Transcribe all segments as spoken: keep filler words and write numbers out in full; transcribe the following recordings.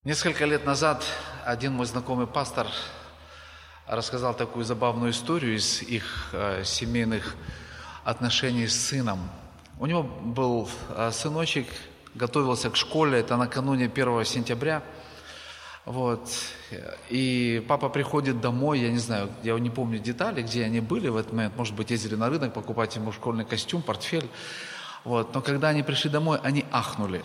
Несколько лет назад один мой знакомый пастор рассказал такую забавную историю из их э, семейных отношений с сыном. У него был э, сыночек, готовился к школе, это накануне первого сентября. Вот. И папа приходит домой, я не знаю, я не помню детали, где они были в этот момент, может быть, ездили на рынок покупать ему школьный костюм, портфель. Вот. Но когда они пришли домой, они ахнули.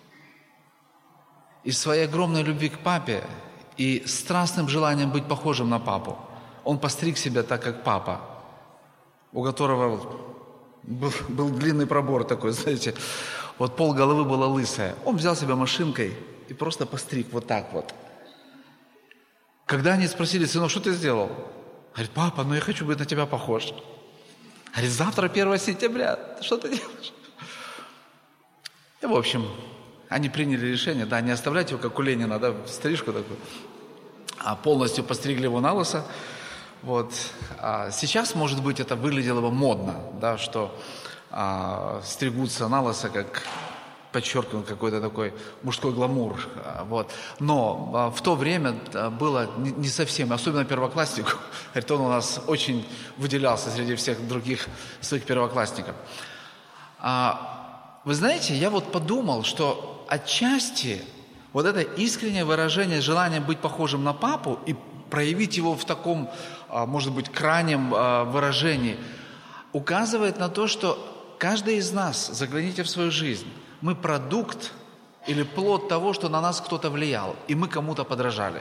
Из своей огромной любви к папе и страстным желанием быть похожим на папу, он постриг себя так, как папа, у которого был, был длинный пробор такой, знаете, вот пол головы была лысая. Он взял себя машинкой и просто постриг вот так вот. Когда они спросили: сынок, что ты сделал? Говорит: папа, ну я хочу быть на тебя похож. Говорит: завтра первого сентября, что ты делаешь? И в общем, они приняли решение, да, не оставлять его, как у Ленина, да, стрижку такую, а полностью постригли его на лысо. Вот. А сейчас, может быть, это выглядело бы модно, да, что а, стригутся на лысо, как подчеркнут какой-то такой мужской гламур. Вот. Но а, в то время было не, не совсем, особенно первокласснику, говорит, он у нас очень выделялся среди всех других своих первоклассников. А, вы знаете, я вот подумал, что отчасти вот это искреннее выражение желания быть похожим на папу и проявить его в таком, может быть, крайнем выражении, указывает на то, что каждый из нас, загляните в свою жизнь, мы продукт или плод того, что на нас кто-то влиял, и мы кому-то подражали.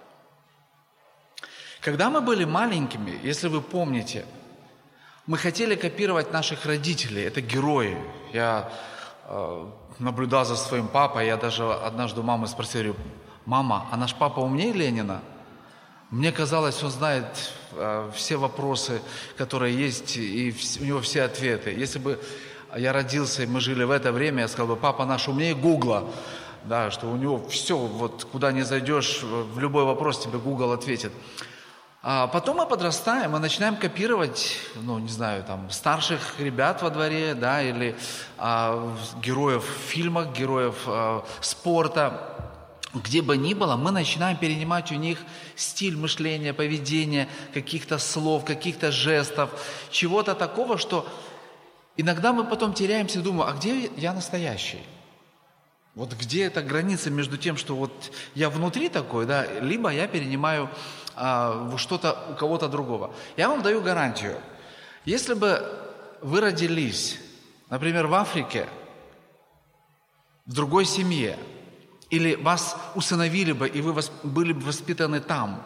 Когда мы были маленькими, если вы помните, мы хотели копировать наших родителей, это герои. Я э, наблюдал за своим папой, я даже однажды у мамы спросил: говорю: мама, а наш папа умнее Ленина? Мне казалось, он знает э, все вопросы, которые есть, и в, у него все ответы. Если бы я родился, и мы жили в это время, я сказал бы: папа наш умнее Гугла, да, что у него все, вот куда ни зайдешь, в любой вопрос тебе Гугл ответит. А потом мы подрастаем, мы начинаем копировать, ну, не знаю, там, старших ребят во дворе, да, или а, героев в фильмах, героев а, спорта. Где бы ни было, мы начинаем перенимать у них стиль мышления, поведения, каких-то слов, каких-то жестов, чего-то такого, что иногда мы потом теряемся и думаем: а где я настоящий? Вот где эта граница между тем, что вот я внутри такой, да, либо я перенимаю а, что-то у кого-то другого. Я вам даю гарантию. Если бы вы родились, например, в Африке, в другой семье, или вас усыновили бы, и вы были бы воспитаны там,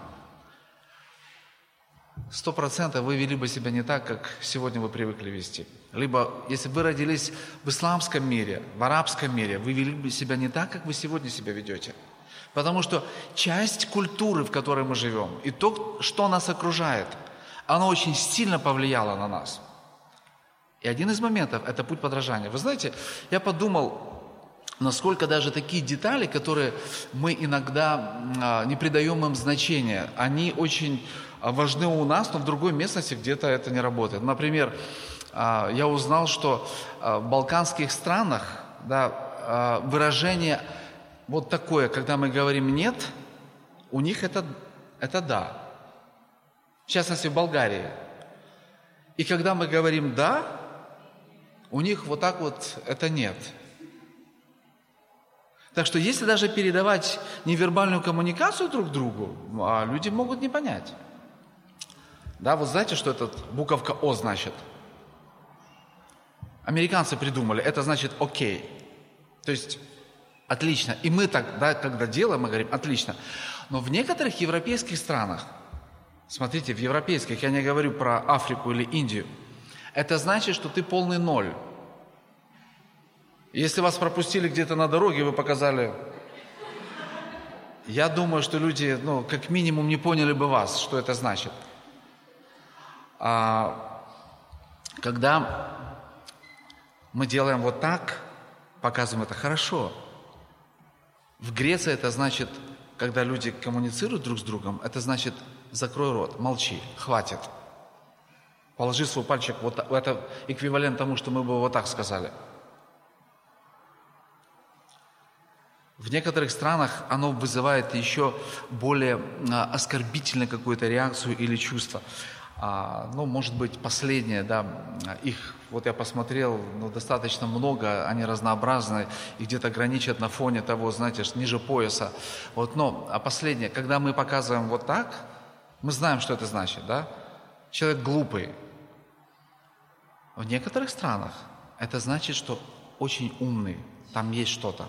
сто процентов вы вели бы себя не так, как сегодня вы привыкли вести. Либо, если бы вы родились в исламском мире, в арабском мире, вы вели бы себя не так, как вы сегодня себя ведете. Потому что часть культуры, в которой мы живем, и то, что нас окружает, оно очень сильно повлияло на нас. И один из моментов – это путь подражания. Вы знаете, я подумал, насколько даже такие детали, которые мы иногда а, не придаем им значения, они очень важны у нас, но в другой местности где-то это не работает. Например, а, я узнал, что а, в балканских странах, да, а, выражение вот такое, когда мы говорим «нет», у них это, это «да». В частности, в Болгарии. И когда мы говорим «да», у них вот так вот это «нет». Так что если даже передавать невербальную коммуникацию друг другу, а люди могут не понять. Да, вот знаете, что эта буковка «О» значит? Американцы придумали, это значит «окей». То есть отлично. И мы так, да, когда делаем, мы говорим «отлично». Но в некоторых европейских странах, смотрите, в европейских, я не говорю про Африку или Индию, это значит, что ты полный ноль. Если вас пропустили где-то на дороге, вы показали... Я думаю, что люди, ну, как минимум, не поняли бы вас, что это значит. А, когда мы делаем вот так, показываем это хорошо. В Греции это значит, когда люди коммуницируют друг с другом, это значит: закрой рот, молчи, хватит. Положи свой пальчик, вот это эквивалент тому, что мы бы вот так сказали. В некоторых странах оно вызывает еще более а, оскорбительную какую-то реакцию или чувство. А, ну, может быть, последнее, да, их, вот я посмотрел, ну, достаточно много, они разнообразны, и где-то граничат на фоне того, знаете, ниже пояса. Вот, но, а последнее, когда мы показываем вот так, мы знаем, что это значит, да? Человек глупый. В некоторых странах это значит, что очень умный, там есть что-то.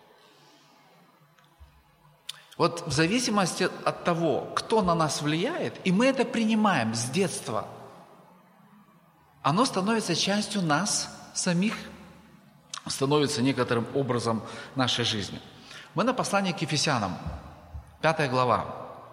Вот в зависимости от того, кто на нас влияет, и мы это принимаем с детства, оно становится частью нас самих, становится некоторым образом нашей жизни. Мы на послании к Ефесянам, пятая глава.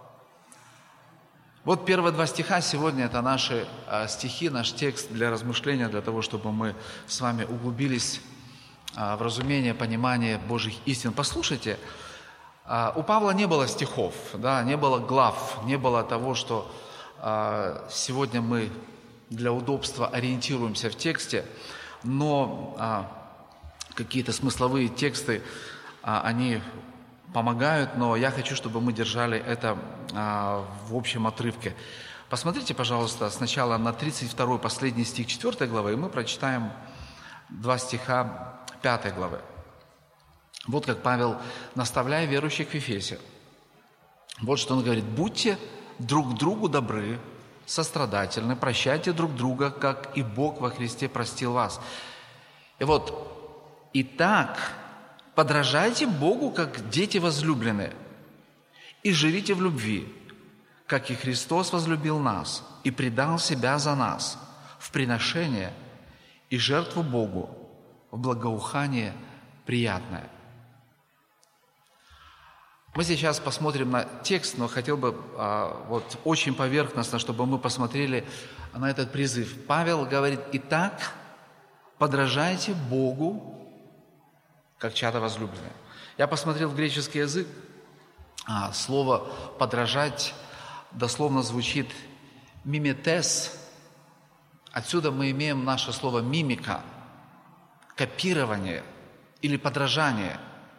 Вот первые два стиха сегодня это наши а, стихи, наш текст для размышления, для того, чтобы мы с вами углубились а, в разумение, понимание Божьих истин. Послушайте. У Павла не было стихов, да, не было глав, не было того, что а, сегодня мы для удобства ориентируемся в тексте, но а, какие-то смысловые тексты, а, они помогают, но я хочу, чтобы мы держали это а, в общем отрывке. Посмотрите, пожалуйста, сначала на тридцать второй последний стих четвёртой главы, и мы прочитаем два стиха пятой главы. Вот как Павел, наставляя верующих в Ефесе, вот что он говорит: «Будьте друг другу добры, сострадательны, прощайте друг друга, как и Бог во Христе простил вас». И вот, «Итак, подражайте Богу, как дети возлюбленные, и живите в любви, как и Христос возлюбил нас и предал себя за нас в приношение и жертву Богу, в благоухание приятное». Мы сейчас посмотрим на текст, но хотел бы а, вот очень поверхностно, чтобы мы посмотрели на этот призыв. Павел говорит: «Итак, подражайте Богу, как чада возлюбленные». Я посмотрел в греческий язык, а, слово «подражать» дословно звучит «миметес». Отсюда мы имеем наше слово «мимика», копирование или подражание.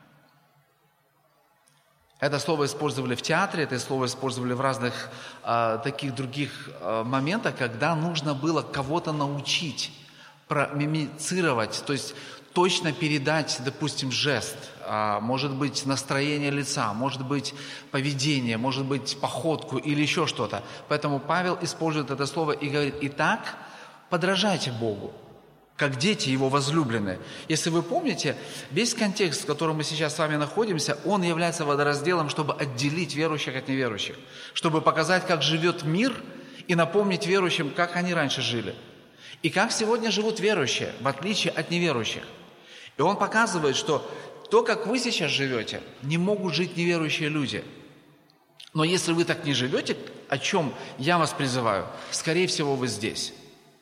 Это слово использовали в театре, это слово использовали в разных э, таких других э, моментах, когда нужно было кого-то научить, промимицировать, то есть точно передать, допустим, жест, э, может быть, настроение лица, может быть, поведение, может быть, походку или еще что-то. Поэтому Павел использует это слово и говорит: «Итак, подражайте Богу, как дети Его возлюбленные». Если вы помните, весь контекст, в котором мы сейчас с вами находимся, он является водоразделом, чтобы отделить верующих от неверующих, чтобы показать, как живет мир, и напомнить верующим, как они раньше жили, и как сегодня живут верующие, в отличие от неверующих. И он показывает, что то, как вы сейчас живете, не могут жить неверующие люди. Но если вы так не живете, о чем я вас призываю, скорее всего, вы здесь.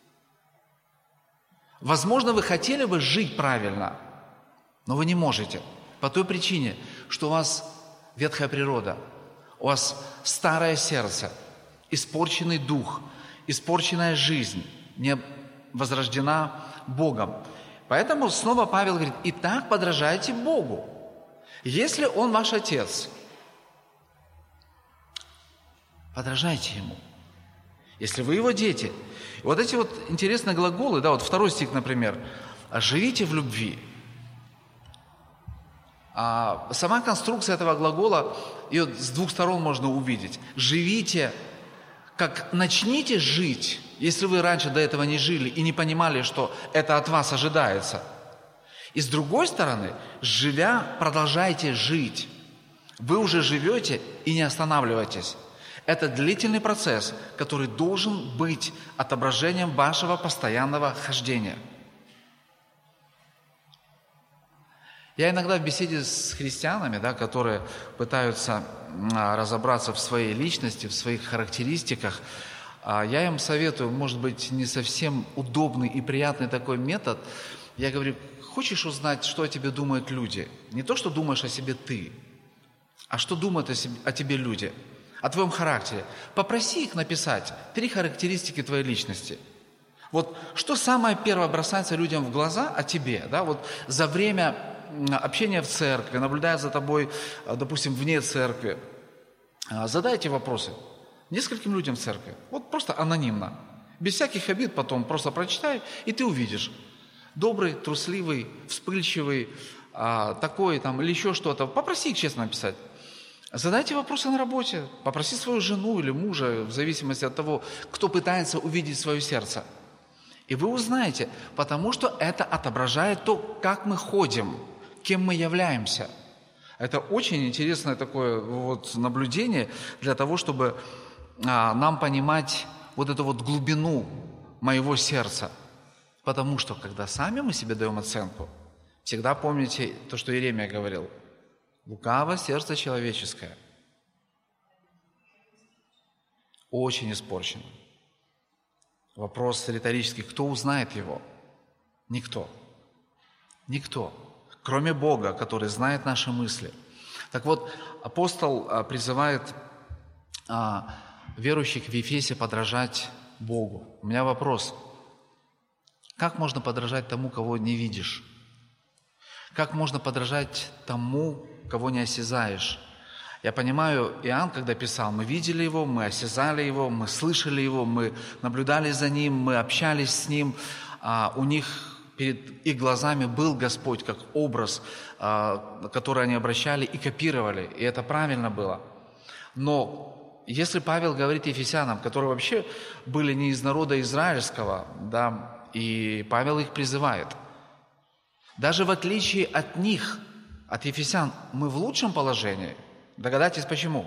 Возможно, вы хотели бы жить правильно, но вы не можете. По той причине, что у вас ветхая природа, у вас старое сердце, испорченный дух, испорченная жизнь, не возрождена Богом. Поэтому снова Павел говорит: «Итак, подражайте Богу». Если Он ваш Отец, подражайте Ему. Если вы Его дети. Вот эти вот интересные глаголы, да, вот второй стих, например, «живите в любви». А сама конструкция этого глагола, ее с двух сторон можно увидеть. «Живите», как начните жить, если вы раньше до этого не жили и не понимали, что это от вас ожидается. И с другой стороны, живя, продолжайте жить. Вы уже живете и не останавливайтесь. Это длительный процесс, который должен быть отображением вашего постоянного хождения. Я иногда в беседе с христианами, да, которые пытаются а, разобраться в своей личности, в своих характеристиках, а, я им советую, может быть, не совсем удобный и приятный такой метод. Я говорю: хочешь узнать, что о тебе думают люди? Не то, что думаешь о себе ты, а что думают о, себе, о тебе люди, о твоем характере. Попроси их написать три характеристики твоей личности. Вот что самое первое бросается людям в глаза о тебе, да, вот за время общение в церкви, наблюдая за тобой, допустим, вне церкви, задайте вопросы нескольким людям в церкви. Вот просто анонимно. Без всяких обид потом просто прочитай, и ты увидишь. Добрый, трусливый, вспыльчивый, такой там или еще что-то. Попроси их честно написать. Задайте вопросы на работе. Попроси свою жену или мужа, в зависимости от того, кто пытается увидеть свое сердце. И вы узнаете, потому что это отображает то, как мы ходим, кем мы являемся. Это очень интересное такое вот наблюдение для того, чтобы а, нам понимать вот эту вот глубину моего сердца. Потому что, когда сами мы себе даем оценку, всегда помните то, что Иеремия говорил. Лукаво сердце человеческое. Очень испорчено. Вопрос риторический. Кто узнает его? Никто. Никто. Кроме Бога, который знает наши мысли. Так вот, апостол призывает а, верующих в Ефесе подражать Богу. У меня вопрос. Как можно подражать тому, кого не видишь? Как можно подражать тому, кого не осязаешь? Я понимаю, Иоанн, когда писал, мы видели его, мы осязали его, мы слышали его, мы наблюдали за ним, мы общались с ним. А у них перед их глазами был Господь как образ, а, который они обращали и копировали. И это правильно было. Но если Павел говорит ефесянам, которые вообще были не из народа израильского, да, и Павел их призывает, даже в отличие от них, от ефесян, мы в лучшем положении. Догадайтесь, почему?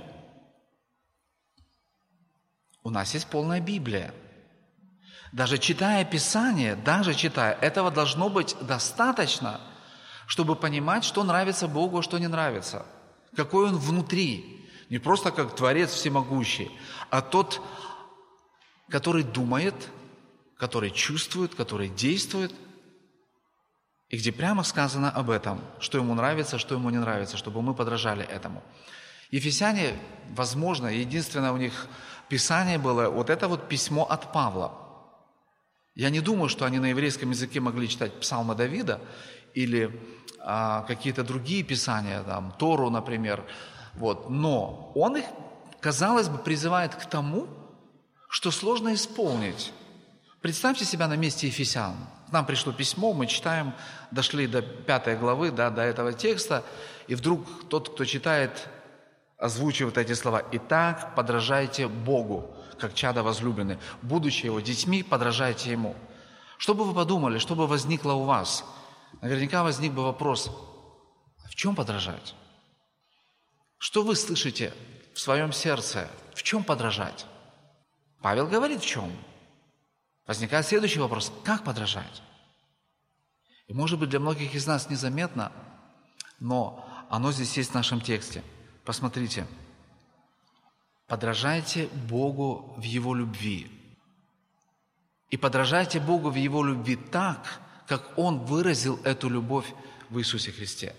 У нас есть полная Библия. Даже читая Писание, даже читая, этого должно быть достаточно, чтобы понимать, что нравится Богу, а что не нравится. Какой Он внутри. Не просто как Творец всемогущий, а тот, который думает, который чувствует, который действует, и где прямо сказано об этом, что ему нравится, что ему не нравится, чтобы мы подражали этому. Ефесяне, возможно, единственное у них писание было вот это вот письмо от Павла. Я не думаю, что они на еврейском языке могли читать Псалмы Давида или а, какие-то другие писания, там, Тору, например. Вот. Но он их, казалось бы, призывает к тому, что сложно исполнить. Представьте себя на месте ефесян. К нам пришло письмо, мы читаем, дошли до пятой главы, да, до этого текста, и вдруг тот, кто читает, озвучивает эти слова. «Итак, подражайте Богу, как чадо возлюбленные. Будучи Его детьми, подражайте Ему». Что бы вы подумали, что бы возникло у вас? Наверняка возник бы вопрос, а в чем подражать? Что вы слышите в своем сердце? В чем подражать? Павел говорит, в чем. Возникает следующий вопрос, как подражать? И может быть для многих из нас незаметно, но оно здесь есть в нашем тексте. Посмотрите. Подражайте Богу в Его любви. И подражайте Богу в Его любви так, как Он выразил эту любовь в Иисусе Христе.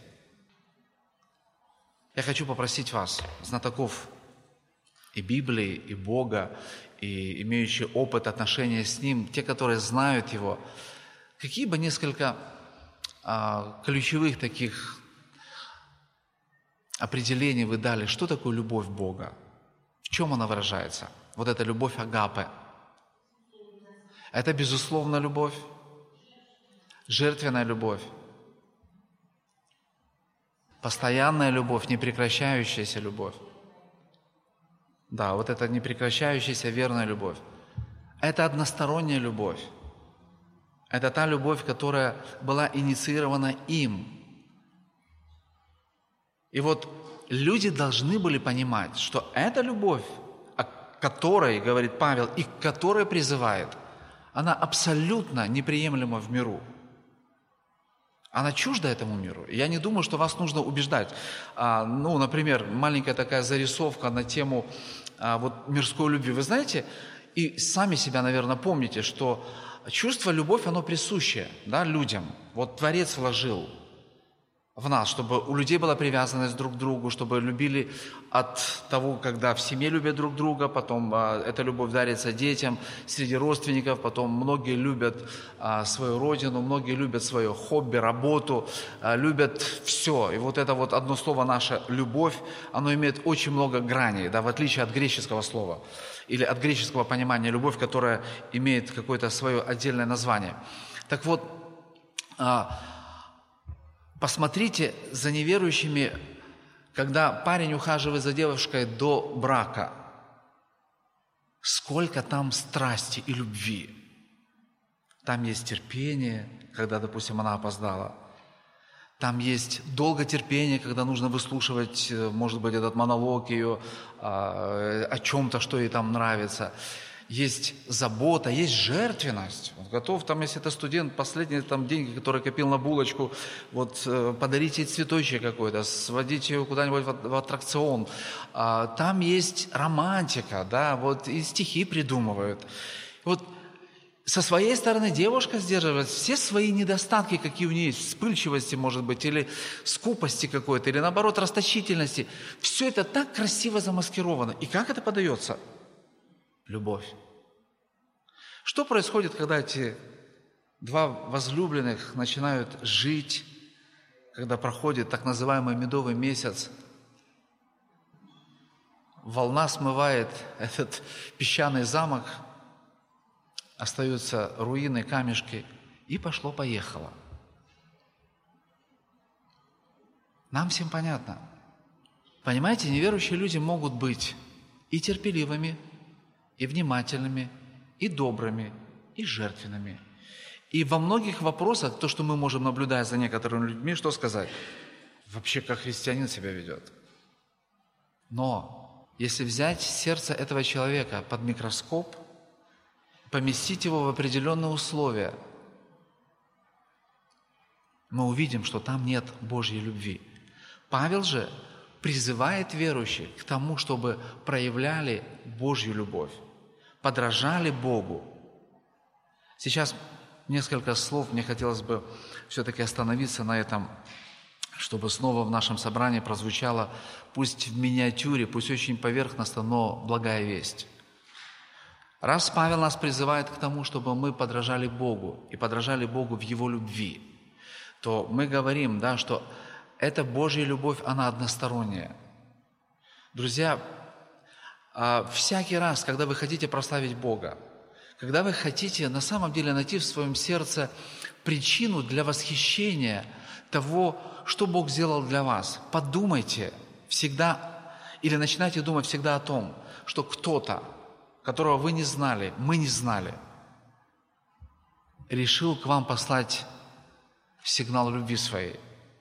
Я хочу попросить вас, знатоков и Библии, и Бога, и имеющие опыт отношения с Ним, те, которые знают Его, какие бы несколько а, ключевых таких определений вы дали, что такое любовь Бога? В чем она выражается? Вот эта любовь агапе. Это, безусловно, любовь, жертвенная любовь, постоянная любовь, непрекращающаяся любовь. Да, вот это непрекращающаяся верная любовь. Это односторонняя любовь. Это та любовь, которая была инициирована им. И вот люди должны были понимать, что эта любовь, о которой говорит Павел и к которой призывает, она абсолютно неприемлема в миру. Она чужда этому миру. И я не думаю, что вас нужно убеждать. А, ну, например, маленькая такая зарисовка на тему а, вот, мирской любви. Вы знаете, и сами себя, наверное, помните, что чувство любовь, оно присуще, да, людям. Вот Творец вложил. в нас, чтобы у людей была привязанность друг к другу, чтобы любили от того, когда в семье любят друг друга, потом а, эта любовь дарится детям, среди родственников, потом многие любят а, свою родину, многие любят свое хобби, работу, а, любят все. И вот это вот одно слово «наша любовь», оно имеет очень много граней, да, в отличие от греческого слова или от греческого понимания любовь, которая имеет какое-то свое отдельное название. Так вот, а, посмотрите за неверующими, когда парень ухаживает за девушкой до брака. Сколько там страсти и любви. Там есть терпение, когда, допустим, она опоздала. Там есть долготерпение, когда нужно выслушивать, может быть, этот монолог ее о чем-то, что ей там нравится. Есть забота, есть жертвенность. Он готов, там, если это студент, последние там деньги, которые копил на булочку, вот подарить ей цветочек какой-то, сводить ее куда-нибудь в, в аттракцион. А, там есть романтика, да, вот и стихи придумывают. Вот со своей стороны девушка сдерживает все свои недостатки, какие у нее есть, вспыльчивости, может быть, или скупости какой-то, или наоборот, расточительности. Все это так красиво замаскировано. И как это подается? Любовь. Что происходит, когда эти два возлюбленных начинают жить, когда проходит так называемый медовый месяц? Волна смывает этот песчаный замок, остаются руины, камешки, и пошло-поехало. Нам всем понятно. Понимаете, неверующие люди могут быть и терпеливыми, и внимательными, и добрыми, и жертвенными. И во многих вопросах, то, что мы можем наблюдать за некоторыми людьми, что сказать? Вообще, как христианин себя ведет. Но если взять сердце этого человека под микроскоп, поместить его в определенные условия, мы увидим, что там нет Божьей любви. Павел же призывает верующих к тому, чтобы проявляли Божью любовь, подражали Богу. Сейчас несколько слов, мне хотелось бы все-таки остановиться на этом, чтобы снова в нашем собрании прозвучало, пусть в миниатюре, пусть очень поверхностно, но благая весть. Раз Павел нас призывает к тому, чтобы мы подражали Богу и подражали Богу в Его любви, то мы говорим, да, что эта Божья любовь, она односторонняя. Друзья, всякий раз, когда вы хотите прославить Бога, когда вы хотите на самом деле найти в своем сердце причину для восхищения того, что Бог сделал для вас, подумайте всегда, или начинайте думать всегда о том, что кто-то, которого вы не знали, мы не знали, решил к вам послать сигнал любви своей.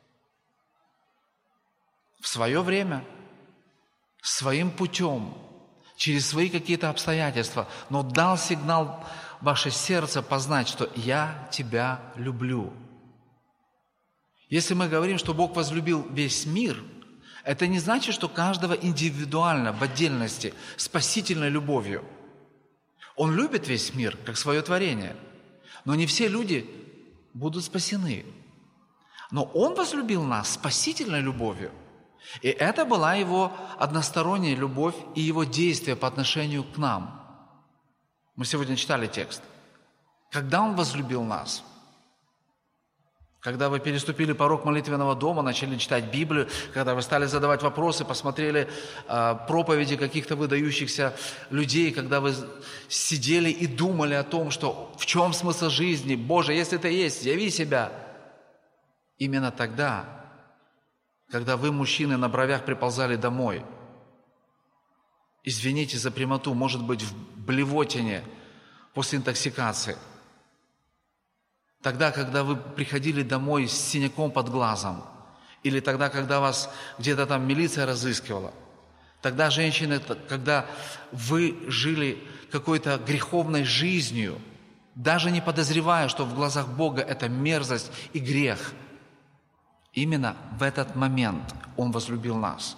В свое время, своим путем, через свои какие-то обстоятельства, но дал сигнал в ваше сердце познать, что «я тебя люблю». Если мы говорим, что Бог возлюбил весь мир, это не значит, что каждого индивидуально, в отдельности, спасительной любовью. Он любит весь мир, как свое творение, но не все люди будут спасены. Но Он возлюбил нас спасительной любовью. И это была Его односторонняя любовь и Его действие по отношению к нам. Мы сегодня читали текст. Когда Он возлюбил нас? Когда вы переступили порог молитвенного дома, начали читать Библию, когда вы стали задавать вопросы, посмотрели э, проповеди каких-то выдающихся людей, когда вы сидели и думали о том, что в чем смысл жизни, Боже, если Ты есть, яви себя. Именно тогда, когда вы, мужчины, на бровях приползали домой, извините за прямоту, может быть, в блевотине после интоксикации, тогда, когда вы приходили домой с синяком под глазом, или тогда, когда вас где-то там милиция разыскивала, тогда, женщины, когда вы жили какой-то греховной жизнью, даже не подозревая, что в глазах Бога это мерзость и грех, именно в этот момент Он возлюбил нас.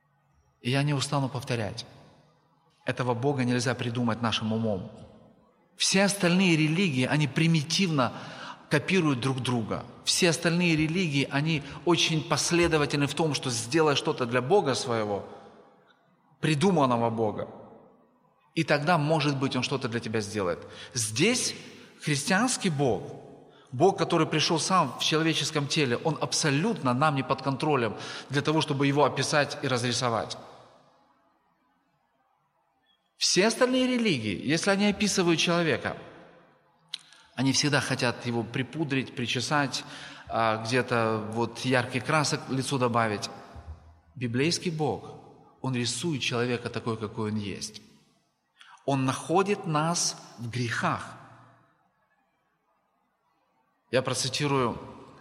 И я не устану повторять. Этого Бога нельзя придумать нашим умом. Все остальные религии, они примитивно копируют друг друга. Все остальные религии, они очень последовательны в том, что сделай что-то для Бога своего, придуманного Бога, и тогда, может быть, Он что-то для тебя сделает. Здесь христианский Бог, Бог, который пришел сам в человеческом теле, Он абсолютно нам не под контролем для того, чтобы Его описать и разрисовать. Все остальные религии, если они описывают человека, они всегда хотят его припудрить, причесать, где-то вот яркий красок лицу добавить. Библейский Бог, Он рисует человека такой, какой он есть. Он находит нас в грехах. Я процитирую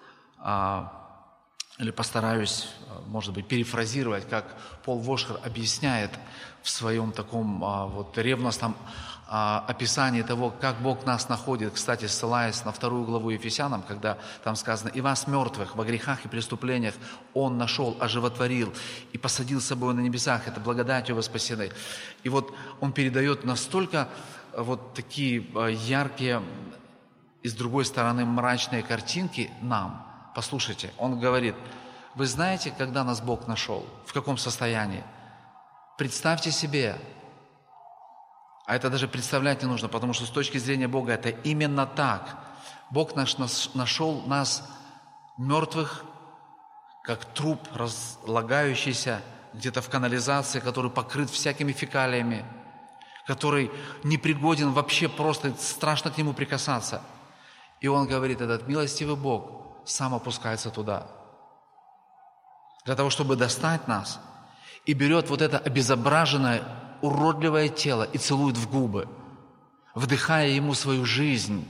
или постараюсь, может быть, перефразировать, как Пол Вошер объясняет в своем таком вот ревностном описании того, как Бог нас находит, кстати, ссылаясь на вторую главу Ефесянам, когда там сказано: «И вас, мертвых, во грехах и преступлениях, Он нашел, оживотворил и посадил с собой на небесах, это благодатью вы спасены». И вот он передает настолько вот такие яркие и, с другой стороны, мрачные картинки нам. Послушайте, он говорит: вы знаете, когда нас Бог нашел? В каком состоянии? Представьте себе, а это даже представлять не нужно, потому что с точки зрения Бога это именно так. Бог наш нашел нас мертвых, как труп, разлагающийся где-то в канализации, который покрыт всякими фекалиями, который непригоден вообще, просто страшно к нему прикасаться. И он говорит, этот милостивый Бог сам опускается туда, для того, чтобы достать нас, и берет вот это обезображенное, уродливое тело и целует в губы, вдыхая ему свою жизнь,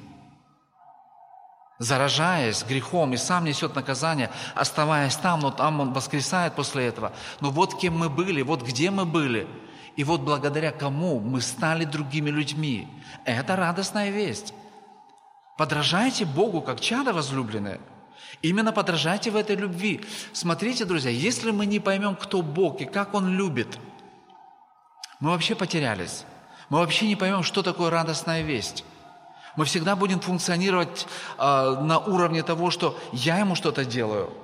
заражаясь грехом, и сам несет наказание, оставаясь там, но там он воскресает после этого. Но вот кем мы были, вот где мы были, и вот благодаря кому мы стали другими людьми. Это радостная весть. Подражайте Богу, как чадо возлюбленное. Именно подражайте в этой любви. Смотрите, друзья, если мы не поймем, кто Бог и как Он любит, мы вообще потерялись. Мы вообще не поймем, что такое радостная весть. Мы всегда будем функционировать э, на уровне того, что я ему что-то делаю,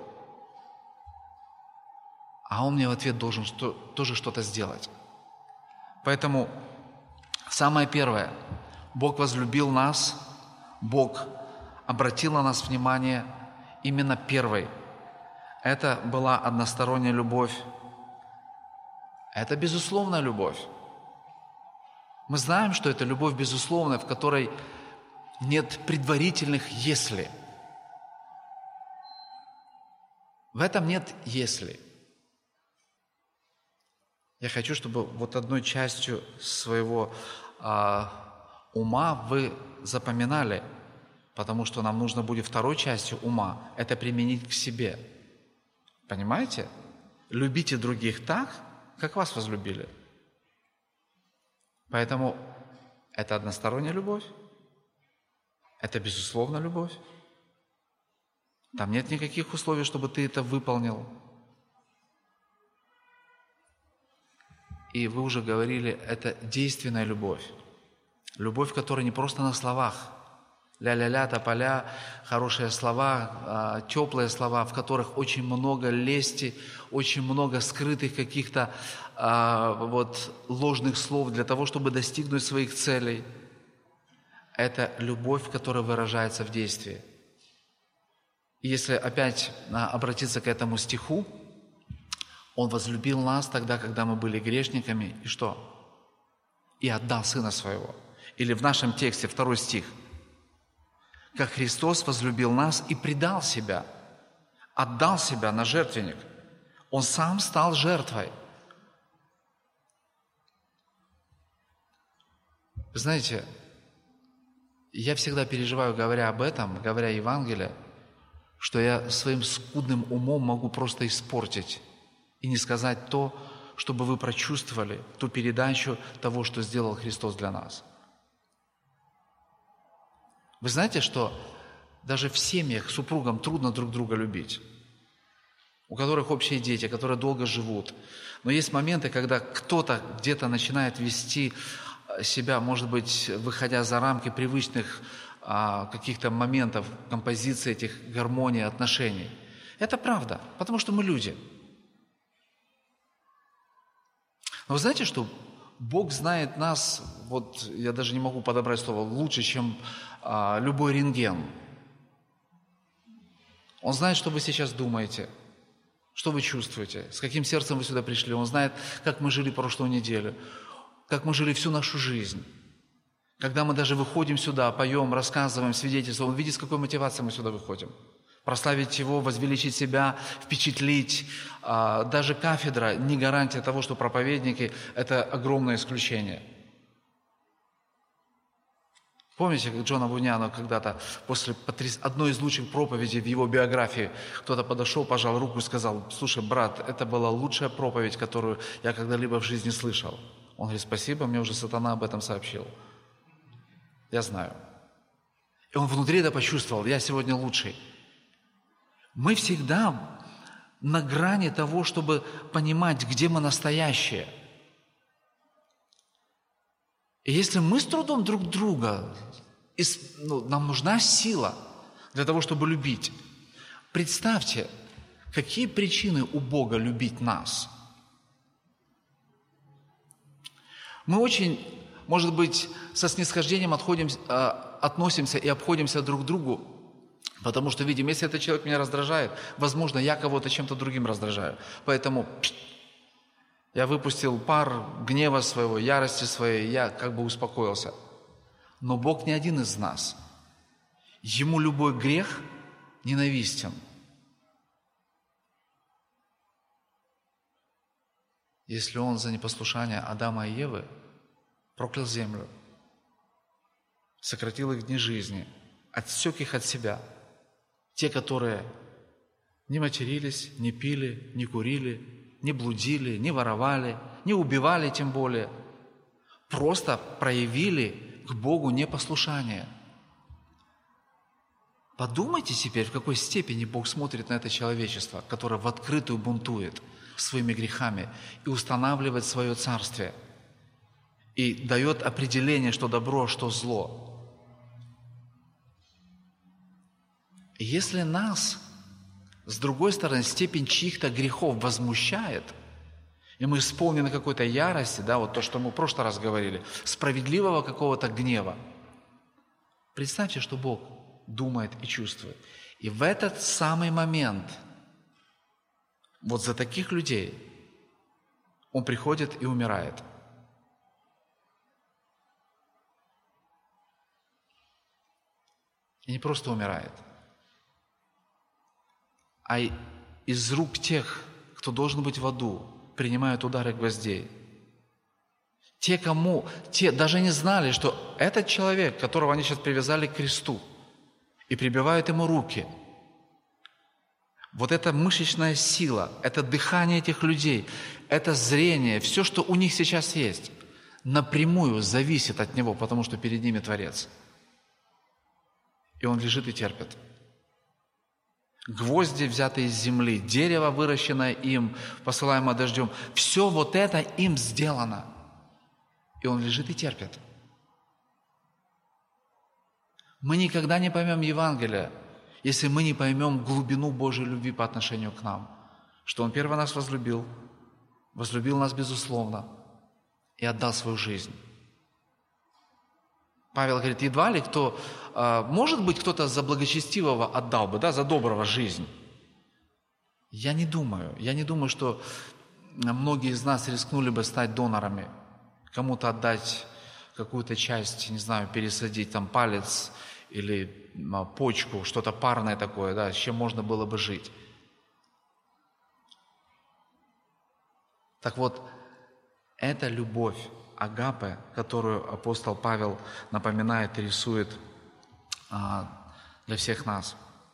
а он мне в ответ должен что, тоже что-то сделать. Поэтому самое первое, Бог возлюбил нас, Бог обратил на нас внимание именно первой. Это была односторонняя любовь. Это безусловная любовь. Мы знаем, что это любовь безусловная, в которой нет предварительных «если». В этом нет «если». Я хочу, чтобы вот одной частью своего а, ума вы запоминали, потому что нам нужно будет второй частью ума это применить к себе. Понимаете? Любите других так, как вас возлюбили. Поэтому это односторонняя любовь, это безусловно любовь. Там нет никаких условий, чтобы ты это выполнил. И вы уже говорили, это действенная любовь. Любовь, которая не просто на словах. Ля-ля-ля, тополя, хорошие слова, теплые слова, в которых очень много лести, очень много скрытых каких-то вот, ложных слов для того, чтобы достигнуть своих целей. Это любовь, которая выражается в действии. И если опять обратиться к этому стиху, Он возлюбил нас тогда, когда мы были грешниками, и что? И отдал Сына Своего. Или в нашем тексте, второй стих. Как Христос возлюбил нас и предал Себя, отдал Себя на жертвенник. Он сам стал жертвой. Вы знаете, я всегда переживаю, говоря об этом, говоря Евангелие, что я своим скудным умом могу просто испортить и не сказать то, чтобы вы прочувствовали ту передачу того, что сделал Христос для нас. Вы знаете, что даже в семьях супругам трудно друг друга любить, у которых общие дети, которые долго живут. Но есть моменты, когда кто-то где-то начинает вести себя, может быть, выходя за рамки привычных а, каких-то моментов, композиции этих гармонии, отношений. Это правда, потому что мы люди. Но вы знаете, что Бог знает нас, вот я даже не могу подобрать слово, лучше, чем а, любой рентген. Он знает, что вы сейчас думаете, что вы чувствуете, с каким сердцем вы сюда пришли. Он знает, как мы жили прошлую неделю, как мы жили всю нашу жизнь. Когда мы даже выходим сюда, поем, рассказываем, свидетельствуем, Он видит, с какой мотивацией мы сюда выходим. Прославить Его, возвеличить себя, впечатлить. А, даже кафедра не гарантия того, что проповедники – это огромное исключение. Помните, как Джона Буняна когда-то после потряс... одной из лучших проповедей в его биографии кто-то подошел, пожал руку и сказал: «Слушай, брат, это была лучшая проповедь, которую я когда-либо в жизни слышал». Он говорит: «Спасибо, мне уже сатана об этом сообщил. Я знаю». И он внутри это почувствовал: я сегодня лучший. Мы всегда на грани того, чтобы понимать, где мы настоящие. И если мы с трудом друг друга, ну, нам нужна сила для того, чтобы любить. Представьте, какие причины у Бога любить нас. Мы очень, может быть, со снисхождением отходим, относимся и обходимся друг к другу, потому что видим, если этот человек меня раздражает, возможно, я кого-то чем-то другим раздражаю. Поэтому я выпустил пар гнева своего, ярости своей, я как бы успокоился. Но Бог не один из нас. Ему любой грех ненавистен. Если Он за непослушание Адама и Евы проклял землю, сократил их дни жизни, отсек их от себя, те, которые не матерились, не пили, не курили, не блудили, не воровали, не убивали тем более, просто проявили к Богу непослушание. Подумайте теперь, в какой степени Бог смотрит на это человечество, которое в открытую бунтует своими грехами и устанавливает свое царствие, и дает определение, что добро, что зло. И если нас, с другой стороны, степень чьих-то грехов возмущает, и мы исполнены какой-то ярости, да, вот то, что мы в прошлый раз говорили, справедливого какого-то гнева, представьте, что Бог думает и чувствует. И в этот самый момент, вот за таких людей, Он приходит и умирает. И не просто умирает, а из рук тех, кто должен быть в аду, принимают удары гвоздей. Те, кому, те даже не знали, что этот человек, которого они сейчас привязали к кресту и прибивают ему руки, вот эта мышечная сила, это дыхание этих людей, это зрение, все, что у них сейчас есть, напрямую зависит от него, потому что перед ними Творец. И он лежит и терпит. Гвозди, взятые из земли, дерево, выращенное им, посылаемое дождем, все вот это им сделано. И он лежит и терпит. Мы никогда не поймем Евангелие, если мы не поймем глубину Божьей любви по отношению к нам. Что Он первый нас возлюбил, возлюбил нас безусловно и отдал свою жизнь. Павел говорит, едва ли кто, может быть, кто-то за благочестивого отдал бы, да, за доброго жизнь. Я не думаю, я не думаю, что многие из нас рискнули бы стать донорами, кому-то отдать какую-то часть, не знаю, пересадить там палец или почку, что-то парное такое, да, с чем можно было бы жить. Так вот, это любовь агапе, которую апостол Павел напоминает и рисует а, для всех нас.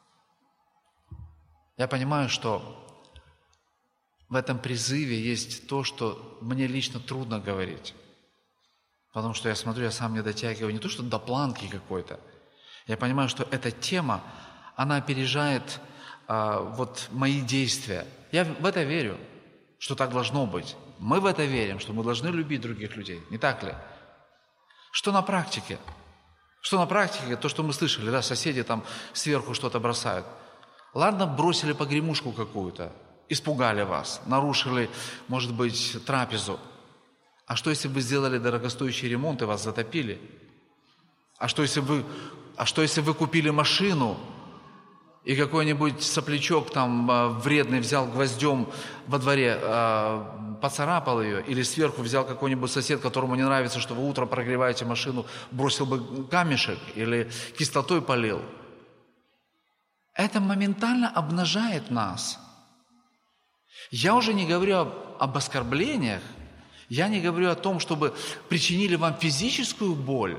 Я понимаю, что в этом призыве есть то, что мне лично трудно говорить. Потому что я смотрю, я сам не дотягиваю не то, что до планки какой-то. Я понимаю, что эта тема, она опережает а, вот мои действия. Я в это верю, что так должно быть. Мы в это верим, что мы должны любить других людей. Не так ли? Что на практике? Что на практике? То, что мы слышали, да, соседи там сверху что-то бросают. Ладно, бросили погремушку какую-то, испугали вас, нарушили, может быть, трапезу. А что, если бы вы сделали дорогостоящий ремонт и вас затопили? А что, если вы, а что, если вы купили машину, и какой-нибудь соплячок там вредный взял гвоздем во дворе, поцарапал ее, или сверху взял какой-нибудь сосед, которому не нравится, что вы утром прогреваете машину, бросил бы камешек или кислотой полил? Это моментально обнажает нас. Я уже не говорю об, об оскорблениях, я не говорю о том, чтобы причинили вам физическую боль.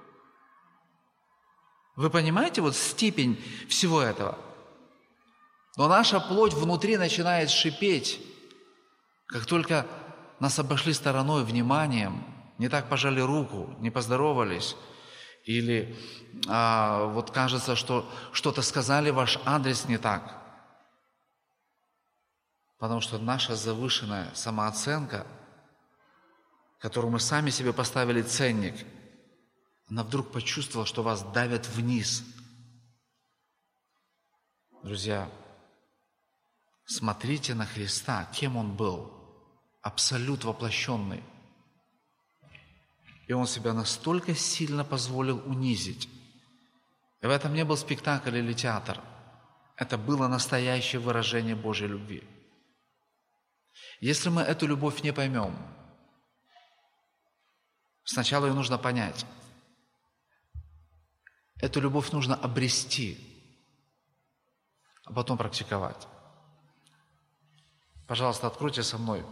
Вы понимаете вот степень всего этого? Но наша плоть внутри начинает шипеть, как только нас обошли стороной вниманием, не так пожали руку, не поздоровались, или а, вот кажется, что что-то сказали ваш адрес не так. Потому что наша завышенная самооценка, которую мы сами себе поставили ценник, она вдруг почувствовала, что вас давят вниз. Друзья, смотрите на Христа, кем Он был, абсолют воплощенный. И Он себя настолько сильно позволил унизить. И в этом не был спектакль или театр. Это было настоящее выражение Божьей любви. Если мы эту любовь не поймем, сначала ее нужно понять. Эту любовь нужно обрести, а потом практиковать. Пожалуйста, откройте со мной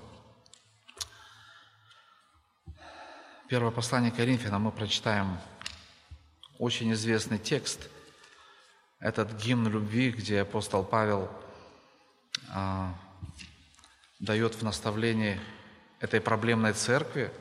первое послание к Коринфянам. Мы прочитаем очень известный текст, этот гимн любви, где апостол Павел а, дает в наставлении этой проблемной церкви.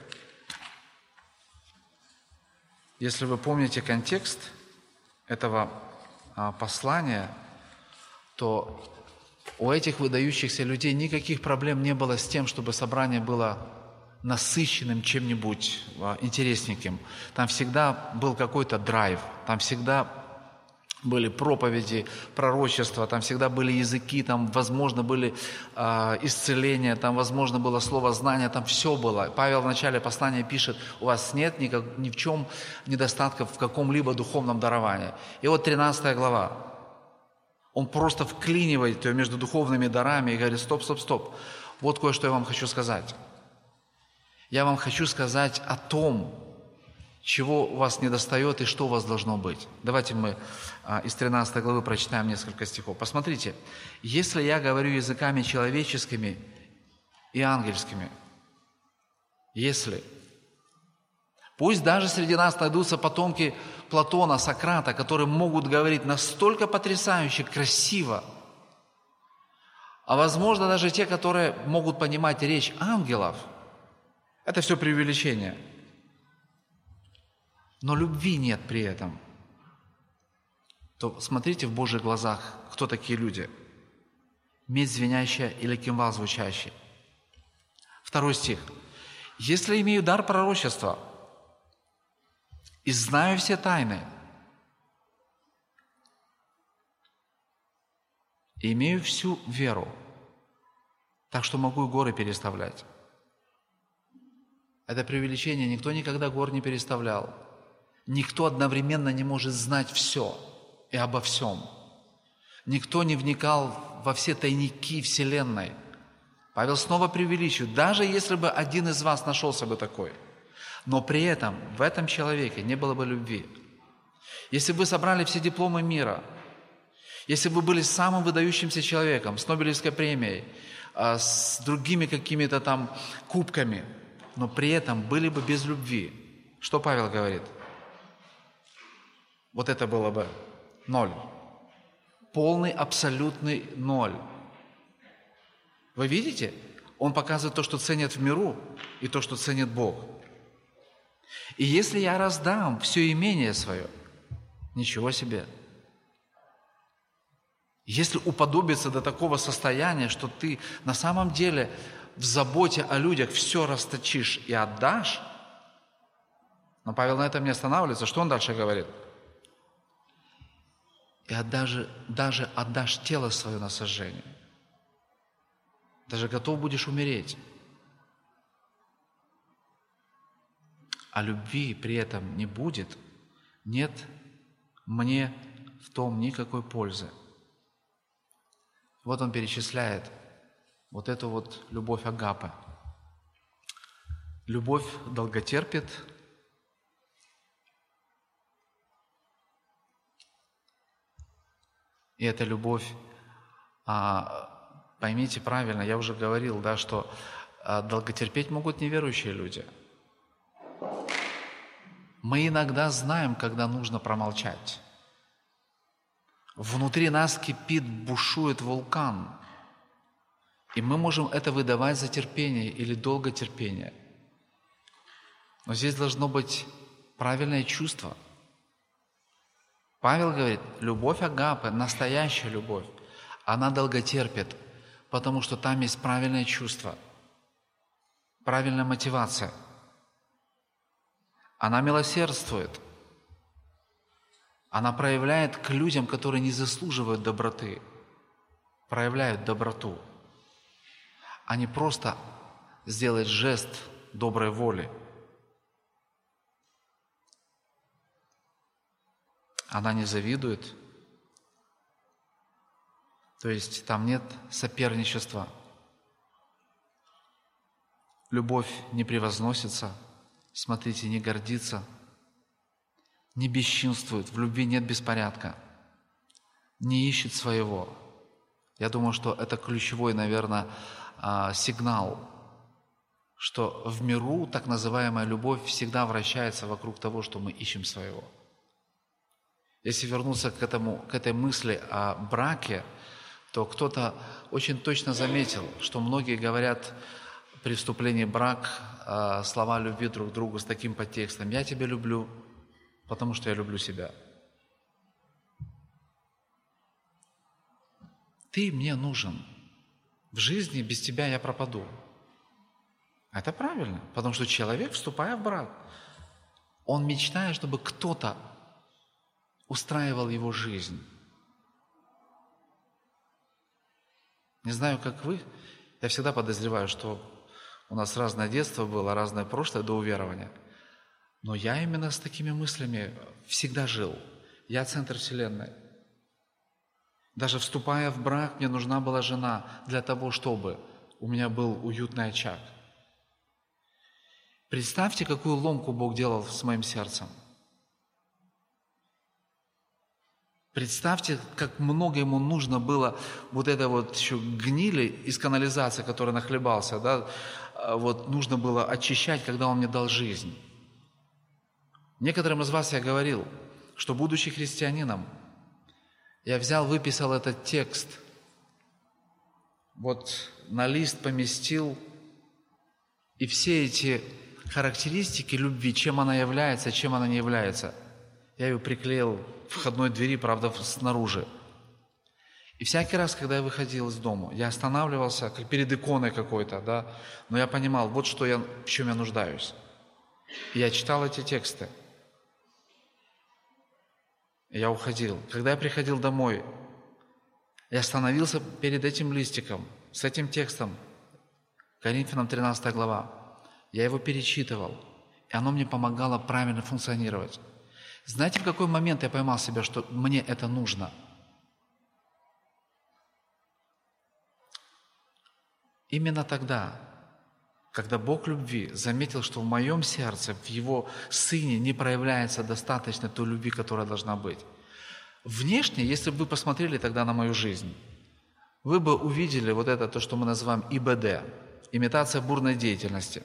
Если вы помните контекст этого а, послания, то у этих выдающихся людей никаких проблем не было с тем, чтобы собрание было насыщенным чем-нибудь а, интересненьким. Там всегда был какой-то драйв, там всегда были проповеди, пророчества, там всегда были языки, там, возможно, были э, исцеления, там, возможно, было слово знания, там все было. Павел в начале послания пишет: у вас нет никак, ни в чем недостатков в каком-либо духовном даровании. И вот тринадцатая глава. Он просто вклинивает ее между духовными дарами и говорит: стоп, стоп, стоп. Вот кое-что я вам хочу сказать. Я вам хочу сказать о том, чего у вас недостает и что у вас должно быть. Давайте мы а, из тринадцатой главы прочитаем несколько стихов. Посмотрите. «Если я говорю языками человеческими и ангельскими, если, пусть даже среди нас найдутся потомки Платона, Сократа, которые могут говорить настолько потрясающе, красиво, а возможно даже те, которые могут понимать речь ангелов, это все преувеличение. Но любви нет при этом, то смотрите в Божьих глазах, кто такие люди. Медь звенящая или кимвал звучащий. Второй стих. «Если имею дар пророчества и знаю все тайны, и имею всю веру, так что могу и горы переставлять». Это преувеличение, никто никогда гор не переставлял. Никто одновременно не может знать все и обо всем. Никто не вникал во все тайники Вселенной. Павел снова преувеличивает, даже если бы один из вас нашелся бы такой. Но при этом в этом человеке не было бы любви. Если бы вы собрали все дипломы мира, если бы вы были самым выдающимся человеком, с Нобелевской премией, с другими какими-то там кубками, но при этом были бы без любви, что Павел говорит? Вот это было бы ноль. Полный, абсолютный ноль. Вы видите? Он показывает то, что ценят в миру, и то, что ценит Бог. И если я раздам все имение свое, ничего себе. Если уподобиться до такого состояния, что ты на самом деле в заботе о людях все расточишь и отдашь, Но Павел на этом не останавливается. Что он дальше говорит? И даже, даже отдашь тело свое на сожжение. Даже готов будешь умереть. А любви при этом не будет, нет мне в том никакой пользы. Вот он перечисляет вот эту вот любовь агапы. Любовь долготерпит, и эта любовь, а, поймите правильно, я уже говорил, да, что а, долготерпеть могут неверующие люди. Мы иногда знаем, когда нужно промолчать. Внутри нас кипит, бушует вулкан, и мы можем это выдавать за терпение или долготерпение. Но здесь должно быть правильное чувство. Павел говорит, любовь агапы, настоящая любовь, она долготерпит, потому что там есть правильное чувство, правильная мотивация. Она милосердствует. Она проявляет к людям, которые не заслуживают доброты, проявляют доброту, а не просто сделать жест доброй воли. Она не завидует, то есть там нет соперничества. Любовь не превозносится, смотрите, не гордится, не бесчинствует, в любви нет беспорядка, не ищет своего. Я думаю, что это ключевой, наверное, сигнал, что в миру так называемая любовь всегда вращается вокруг того, что мы ищем своего. Если вернуться к, этому, к этой мысли о браке, то кто-то очень точно заметил, что многие говорят при вступлении в брак слова любви друг к другу с таким подтекстом: «Я тебя люблю, потому что я люблю себя». Ты мне нужен. В жизни без тебя я пропаду. Это правильно, потому что человек, вступая в брак, он мечтает, чтобы кто-то устраивал его жизнь. Не знаю, как вы, я всегда подозреваю, что у нас разное детство было, разное прошлое до уверования. Но я именно с такими мыслями всегда жил. Я центр вселенной. Даже вступая в брак, мне нужна была жена для того, чтобы у меня был уютный очаг. Представьте, какую ломку Бог делал с моим сердцем. Представьте, как много ему нужно было вот это вот еще гнили из канализации, которой нахлебался, да, вот нужно было очищать, когда он мне дал жизнь. Некоторым из вас я говорил, что, будучи христианином, я взял, выписал этот текст, вот на лист поместил, и все эти характеристики любви, чем она является, чем она не является, я ее приклеил в входной двери, правда, снаружи. И всякий раз, когда я выходил из дома, я останавливался, как перед иконой какой-то, да, но я понимал, вот что я, в чем я нуждаюсь. И я читал эти тексты. И я уходил. Когда я приходил домой, я остановился перед этим листиком, с этим текстом, Коринфянам тринадцатая глава. Я его перечитывал, и оно мне помогало правильно функционировать. Знаете, в какой момент я поймал себя, что мне это нужно? Именно тогда, когда Бог любви заметил, что в моем сердце, в Его Сыне не проявляется достаточно той любви, которая должна быть. Внешне, если бы вы посмотрели тогда на мою жизнь, вы бы увидели вот это, то, что мы называем И Б Д, имитация бурной деятельности.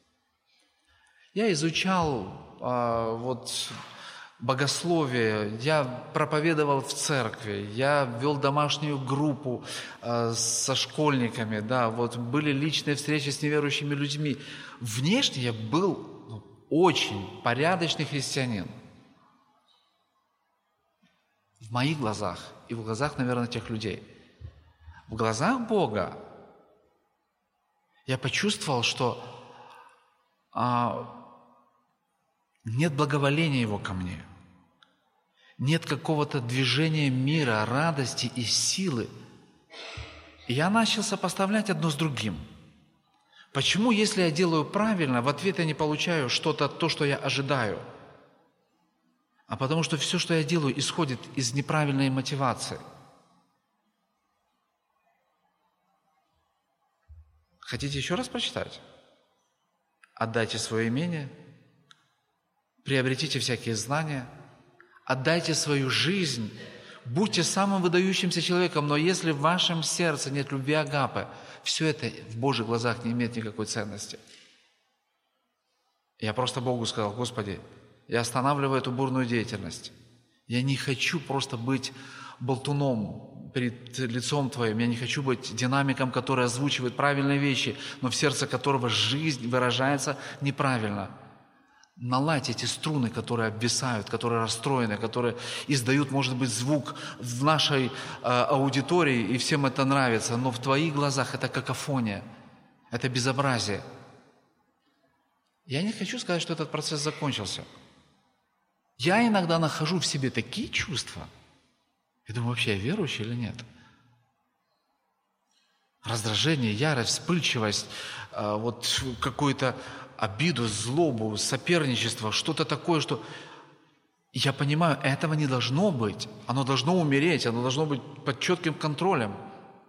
Я изучал а, вот, богословие, я проповедовал в церкви, я вел домашнюю группу а, со школьниками, да, вот были личные встречи с неверующими людьми. Внешне я был ну, очень порядочный христианин. В моих глазах и в глазах, наверное, тех людей. В глазах Бога я почувствовал, что а, нет благоволения Его ко мне, нет какого-то движения мира, радости и силы. И я начал сопоставлять одно с другим. Почему, если я делаю правильно, в ответ я не получаю что-то, то, что я ожидаю? А потому что все, что я делаю, исходит из неправильной мотивации. Хотите еще раз прочитать? Отдайте свое имение, приобретите всякие знания, отдайте свою жизнь, будьте самым выдающимся человеком, но если в вашем сердце нет любви агапы, все это в Божьих глазах не имеет никакой ценности. Я просто Богу сказал: Господи, я останавливаю эту бурную деятельность. Я не хочу просто быть болтуном перед лицом Твоим. Я не хочу быть динамиком, который озвучивает правильные вещи, но в сердце которого жизнь выражается неправильно. Наладь эти струны, которые обвисают, которые расстроены, которые издают, может быть, звук в нашей э, аудитории, и всем это нравится, но в Твоих глазах это какофония, это безобразие. Я не хочу сказать, что этот процесс закончился. Я иногда нахожу в себе такие чувства, я думаю, вообще я верующий или нет? Раздражение, ярость, вспыльчивость, э, вот какую-то обиду, злобу, соперничество, что-то такое, что я понимаю, этого не должно быть. Оно должно умереть, оно должно быть под четким контролем.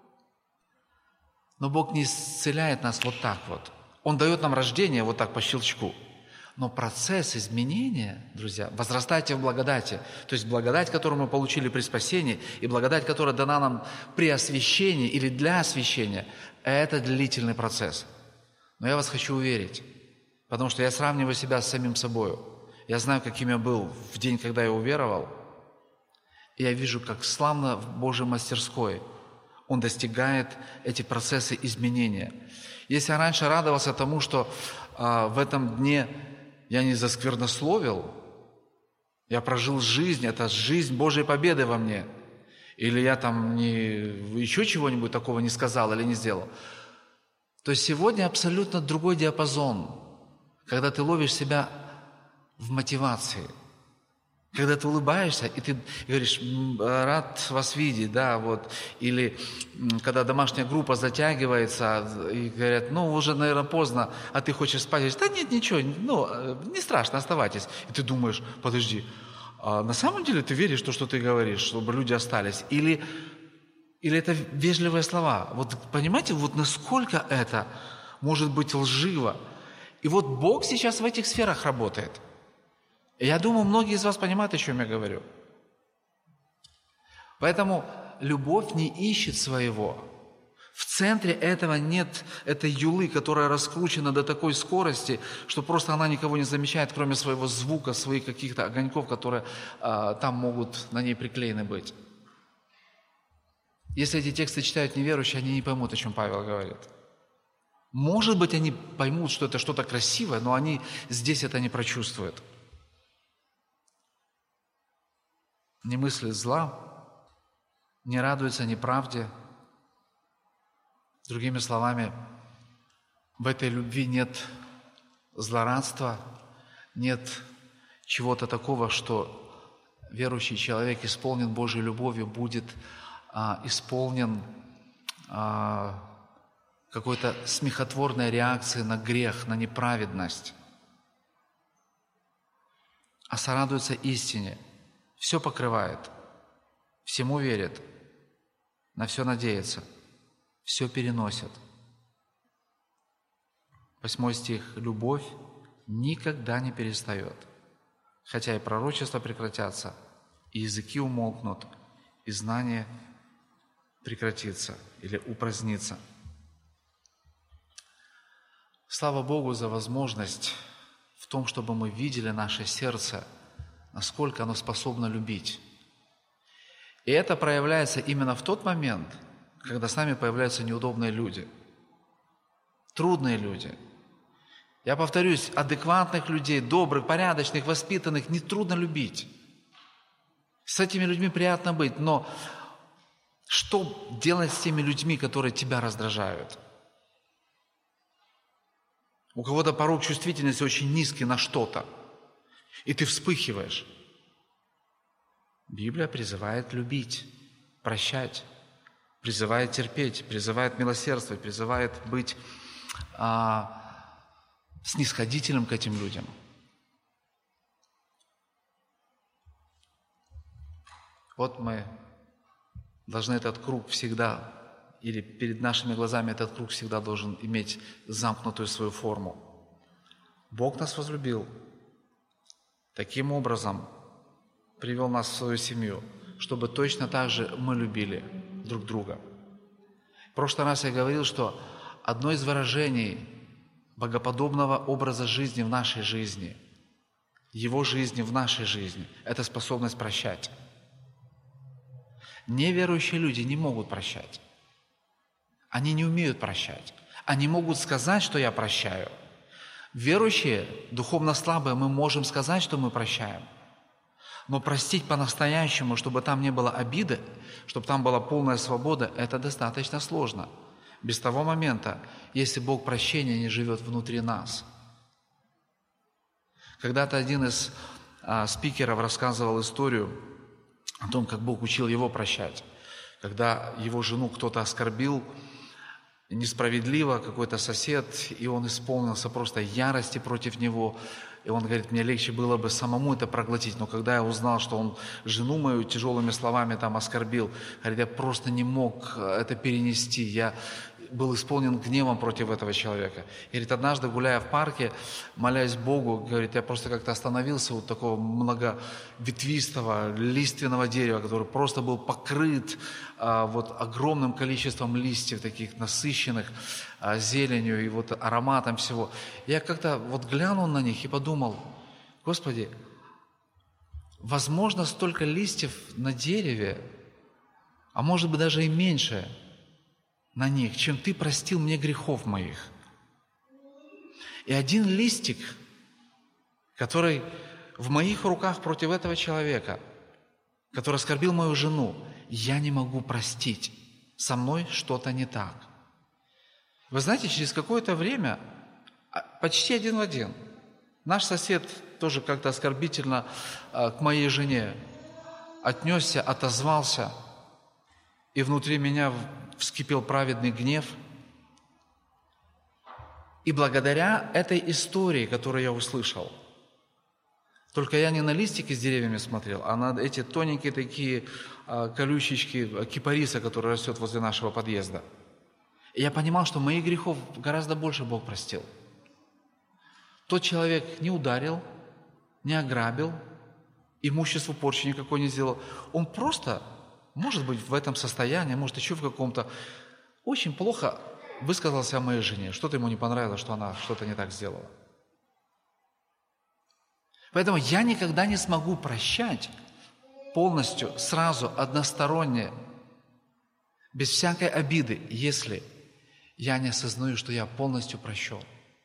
Но Бог не исцеляет нас вот так вот. Он дает нам рождение вот так по щелчку. Но процесс изменения, друзья, возрастайте в благодати. То есть благодать, которую мы получили при спасении, и благодать, которая дана нам при освящении или для освящения, это длительный процесс. Но я вас хочу уверить, потому что я сравниваю себя с самим собой. Я знаю, каким я был в день, когда я уверовал. И я вижу, как славно в Божьей мастерской Он достигает эти процессы изменения. Если я раньше радовался тому, что а, в этом дне я не засквернословил, я прожил жизнь, это жизнь Божьей победы во мне, или я там не, еще чего-нибудь такого не сказал или не сделал, то сегодня абсолютно другой диапазон, когда ты ловишь себя в мотивации, когда ты улыбаешься, и ты говоришь: рад вас видеть, да, вот, или когда домашняя группа затягивается, и говорят: ну, уже, наверное, поздно, а ты хочешь спать, и говоришь: да нет, ничего, ну, не страшно, оставайтесь. И ты думаешь: подожди, а на самом деле ты веришь в то, что ты говоришь, чтобы люди остались? Или, или это вежливые слова? Вот понимаете, вот насколько это может быть лживо? И вот Бог сейчас в этих сферах работает. Я думаю, многие из вас понимают, о чем я говорю. Поэтому любовь не ищет своего. В центре этого нет этой юлы, которая раскручена до такой скорости, что просто она никого не замечает, кроме своего звука, своих каких-то огоньков, которые а, там могут на ней приклеены быть. Если эти тексты читают неверующие, они не поймут, о чем Павел говорит. Может быть, они поймут, что это что-то красивое, но они здесь это не прочувствуют. Не мыслит зла, не радуется неправде. Другими словами, в этой любви нет злорадства, нет чего-то такого, что верующий человек, исполнен Божьей любовью, будет а, исполнен а, какой-то смехотворной реакцией на грех, на неправедность, а сорадуется истине. Все покрывает, всему верит, на все надеется, все переносит. Восьмой стих. Любовь никогда не перестает, хотя и пророчества прекратятся, и языки умолкнут, и знание прекратится или упразднится. Слава Богу за возможность в том, чтобы мы видели наше сердце, насколько оно способно любить. И это проявляется именно в тот момент, когда с нами появляются неудобные люди, трудные люди. Я повторюсь, адекватных людей, добрых, порядочных, воспитанных нетрудно любить. С этими людьми приятно быть, но что делать с теми людьми, которые тебя раздражают? У кого-то порог чувствительности очень низкий на что-то. И ты вспыхиваешь. Библия призывает любить, прощать, призывает терпеть, призывает милосердствовать, призывает быть а, снисходительным к этим людям. Вот мы должны этот круг всегда, или перед нашими глазами этот круг всегда должен иметь замкнутую свою форму. Бог нас возлюбил, таким образом привел нас в свою семью, чтобы точно так же мы любили друг друга. В прошлый раз я говорил, что одно из выражений богоподобного образа жизни в нашей жизни, его жизни в нашей жизни, это способность прощать. Неверующие люди не могут прощать. Они не умеют прощать. Они могут сказать, что я прощаю. Верующие, духовно слабые, мы можем сказать, что мы прощаем. Но простить по-настоящему, чтобы там не было обиды, чтобы там была полная свобода, это достаточно сложно. Без того момента, если Бог прощения не живет внутри нас. Когда-то один из а, спикеров рассказывал историю о том, как Бог учил его прощать. Когда его жену кто-то оскорбил несправедливо, какой-то сосед, и он исполнился просто ярости против него. И он говорит, мне легче было бы самому это проглотить, но когда я узнал, что он жену мою тяжелыми словами там оскорбил, говорит, я просто не мог это перенести, я был исполнен гневом против этого человека. И говорит, однажды, гуляя в парке, молясь Богу, говорит, я просто как-то остановился у такого многоветвистого лиственного дерева, который просто был покрыт а, вот огромным количеством листьев, таких насыщенных а, зеленью и вот ароматом всего. Я как-то вот глянул на них и подумал, Господи, возможно, столько листьев на дереве, а может быть даже и меньше на них, чем Ты простил мне грехов моих. И один листик, который в моих руках против этого человека, который оскорбил мою жену, я не могу простить. Со мной что-то не так. Вы знаете, через какое-то время, почти один в один, наш сосед тоже как-то оскорбительно к моей жене отнесся, отозвался, и внутри меня вскипел праведный гнев. И благодаря этой истории, которую я услышал, только я не на листики с деревьями смотрел, а на эти тоненькие такие а, колючечки кипариса, который растет возле нашего подъезда. И я понимал, что моих грехов гораздо больше Бог простил. Тот человек не ударил, не ограбил, имущество порчи никакой не сделал. Он просто, может быть, в этом состоянии, может, еще в каком-то, очень плохо высказался о моей жене. Что-то ему не понравилось, что она что-то не так сделала. Поэтому я никогда не смогу прощать полностью, сразу, односторонне, без всякой обиды, если я не осознаю, что я полностью прощен.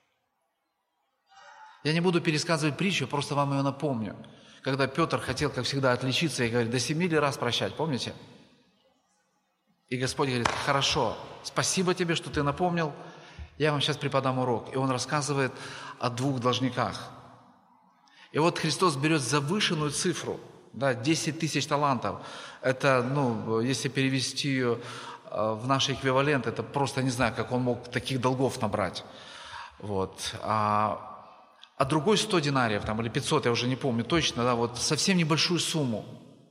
Я не буду пересказывать притчу, просто вам ее напомню. Когда Петр хотел, как всегда, отличиться и говорит, до семи ли раз прощать, помните? И Господь говорит, хорошо, спасибо тебе, что ты напомнил, я вам сейчас преподам урок. И он рассказывает о двух должниках. И вот Христос берет завышенную цифру, да, десять тысяч талантов. Это, ну, если перевести ее в наш эквивалент, это просто, не знаю, как он мог таких долгов набрать. Вот. А, а другой сто динариев, там, или пятьсот, я уже не помню точно, да, вот совсем небольшую сумму.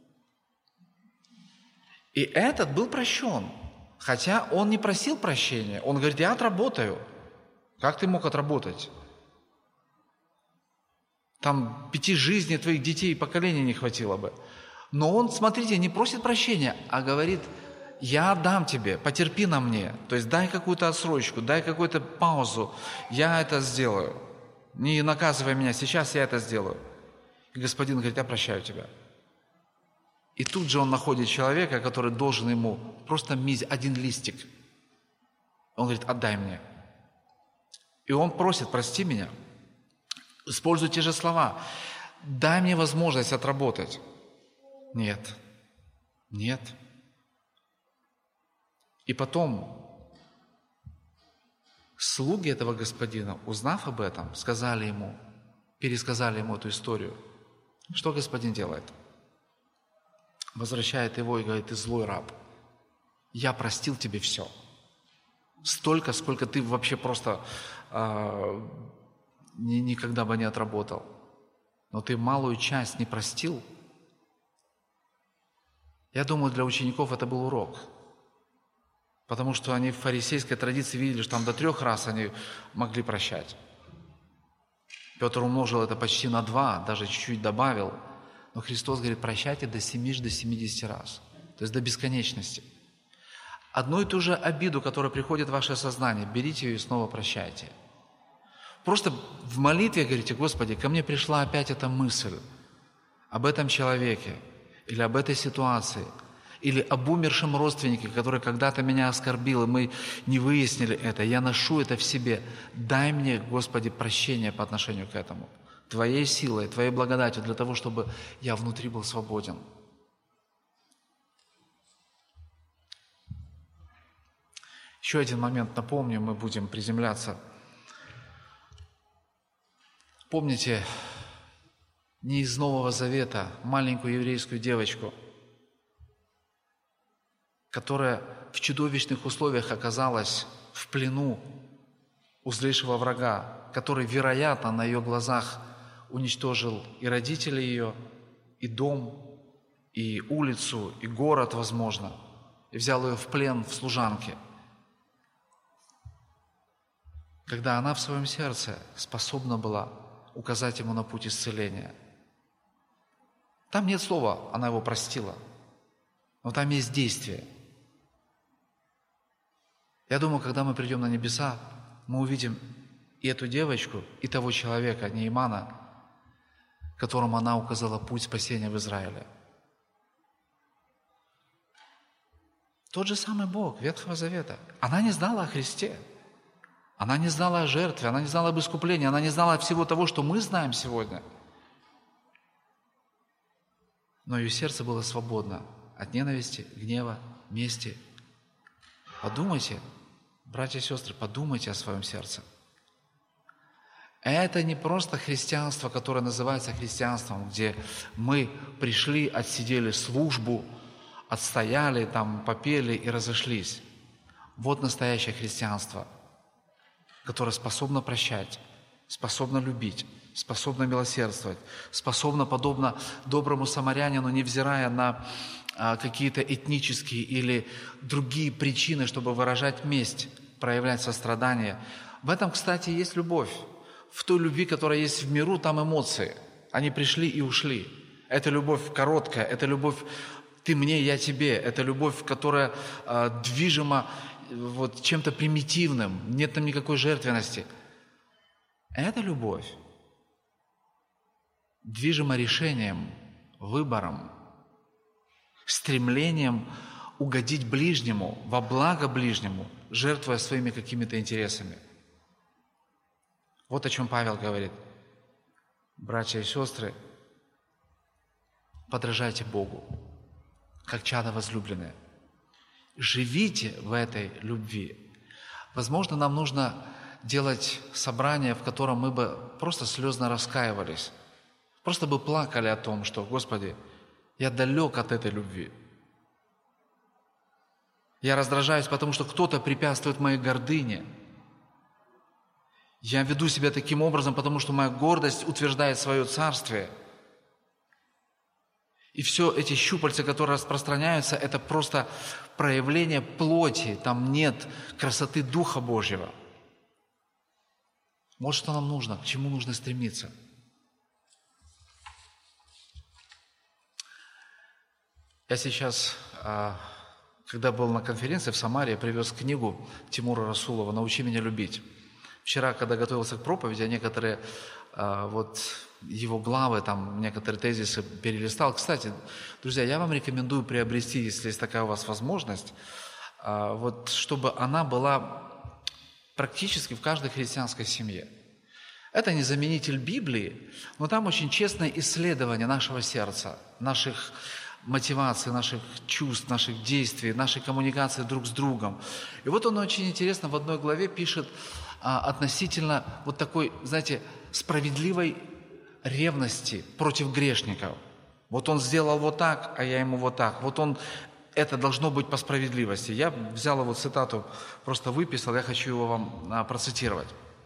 И этот был прощен, хотя он не просил прощения. Он говорит, я отработаю. Как ты мог отработать? Там пяти жизней твоих детей и поколений не хватило бы. Но он, смотрите, не просит прощения, а говорит, я отдам тебе, потерпи на мне. То есть дай какую-то отсрочку, дай какую-то паузу. Я это сделаю. Не наказывай меня, сейчас я это сделаю. И господин говорит, я прощаю тебя. И тут же он находит человека, который должен ему просто мизь, один листик. Он говорит, отдай мне. И он просит, прости меня. Используй те же слова. Дай мне возможность отработать. Нет. Нет. И потом слуги этого господина, узнав об этом, сказали ему, пересказали ему эту историю. Что господин делает? Возвращает его и говорит: ты злой раб, я простил тебе все. Столько, сколько ты вообще просто э, ни, никогда бы не отработал. Но ты малую часть не простил. Я думаю, для учеников это был урок. Потому что они в фарисейской традиции видели, что там до трех раз они могли прощать. Петр умножил это почти на два, даже чуть-чуть добавил. Но Христос говорит: прощайте до семи, до семидесяти раз. То есть до бесконечности. Одну и ту же обиду, которая приходит в ваше сознание, берите ее и снова прощайте. Просто в молитве говорите: Господи, ко мне пришла опять эта мысль об этом человеке, или об этой ситуации, или об умершем родственнике, который когда-то меня оскорбил, и мы не выяснили это. Я ношу это в себе. Дай мне, Господи, прощение по отношению к этому. Твоей силой, Твоей благодатью, для того, чтобы я внутри был свободен. Еще один момент напомню, мы будем приземляться. Помните, не из Нового Завета, маленькую еврейскую девочку, которая в чудовищных условиях оказалась в плену у злейшего врага, который, вероятно, на ее глазах уничтожил и родителей ее, и дом, и улицу, и город, возможно, и взял ее в плен в служанке. Когда она в своем сердце способна была указать ему на путь исцеления. Там нет слова «она его простила», но там есть действие. Я думаю, когда мы придем на небеса, мы увидим и эту девочку, и того человека, Неймана, которому она указала путь спасения в Израиле. Тот же самый Бог Ветхого Завета. Она не знала о Христе. Она не знала о жертве, она не знала об искуплении, она не знала всего того, что мы знаем сегодня. Но ее сердце было свободно от ненависти, гнева, мести. Подумайте, братья и сестры, подумайте о своем сердце. Это не просто христианство, которое называется христианством, где мы пришли, отсидели службу, отстояли, там, попели и разошлись. Вот настоящее христианство, которое способно прощать, способно любить, способно милосердствовать, способно, подобно доброму самарянину, невзирая на а, какие-то этнические или другие причины, чтобы выражать месть, проявлять сострадание. В этом, кстати, есть любовь. В той любви, которая есть в миру, там эмоции. Они пришли и ушли. Это любовь короткая, это любовь «ты мне, я тебе», это любовь, которая а, движима вот чем-то примитивным, нет там никакой жертвенности. Это любовь, движима решением, выбором, стремлением угодить ближнему, во благо ближнему, жертвуя своими какими-то интересами. Вот о чем Павел говорит. Братья и сестры, подражайте Богу, как чада возлюбленные. Живите в этой любви. Возможно, нам нужно делать собрание, в котором мы бы просто слезно раскаивались, просто бы плакали о том, что, Господи, я далек от этой любви. Я раздражаюсь, потому что кто-то препятствует моей гордыне. Я веду себя таким образом, потому что моя гордость утверждает свое царствие. И все эти щупальца, которые распространяются, это просто проявление плоти. Там нет красоты Духа Божьего. Вот что нам нужно, к чему нужно стремиться. Я сейчас, когда был на конференции в Самаре, я привез книгу Тимура Расулова «Научи меня любить». Вчера, когда готовился к проповеди, я некоторые вот его главы, там некоторые тезисы перелистал. Кстати, друзья, я вам рекомендую приобрести, если есть такая у вас возможность, вот, чтобы она была практически в каждой христианской семье. Это не заменитель Библии, но там очень честное исследование нашего сердца, наших мотиваций, наших чувств, наших действий, нашей коммуникации друг с другом. И вот он очень интересно в одной главе пишет а, относительно вот такой, знаете, справедливой ревности против грешников. Вот он сделал вот так, а я ему вот так. Вот он, это должно быть по справедливости. Я взял его цитату, просто выписал, я хочу его вам а, процитировать.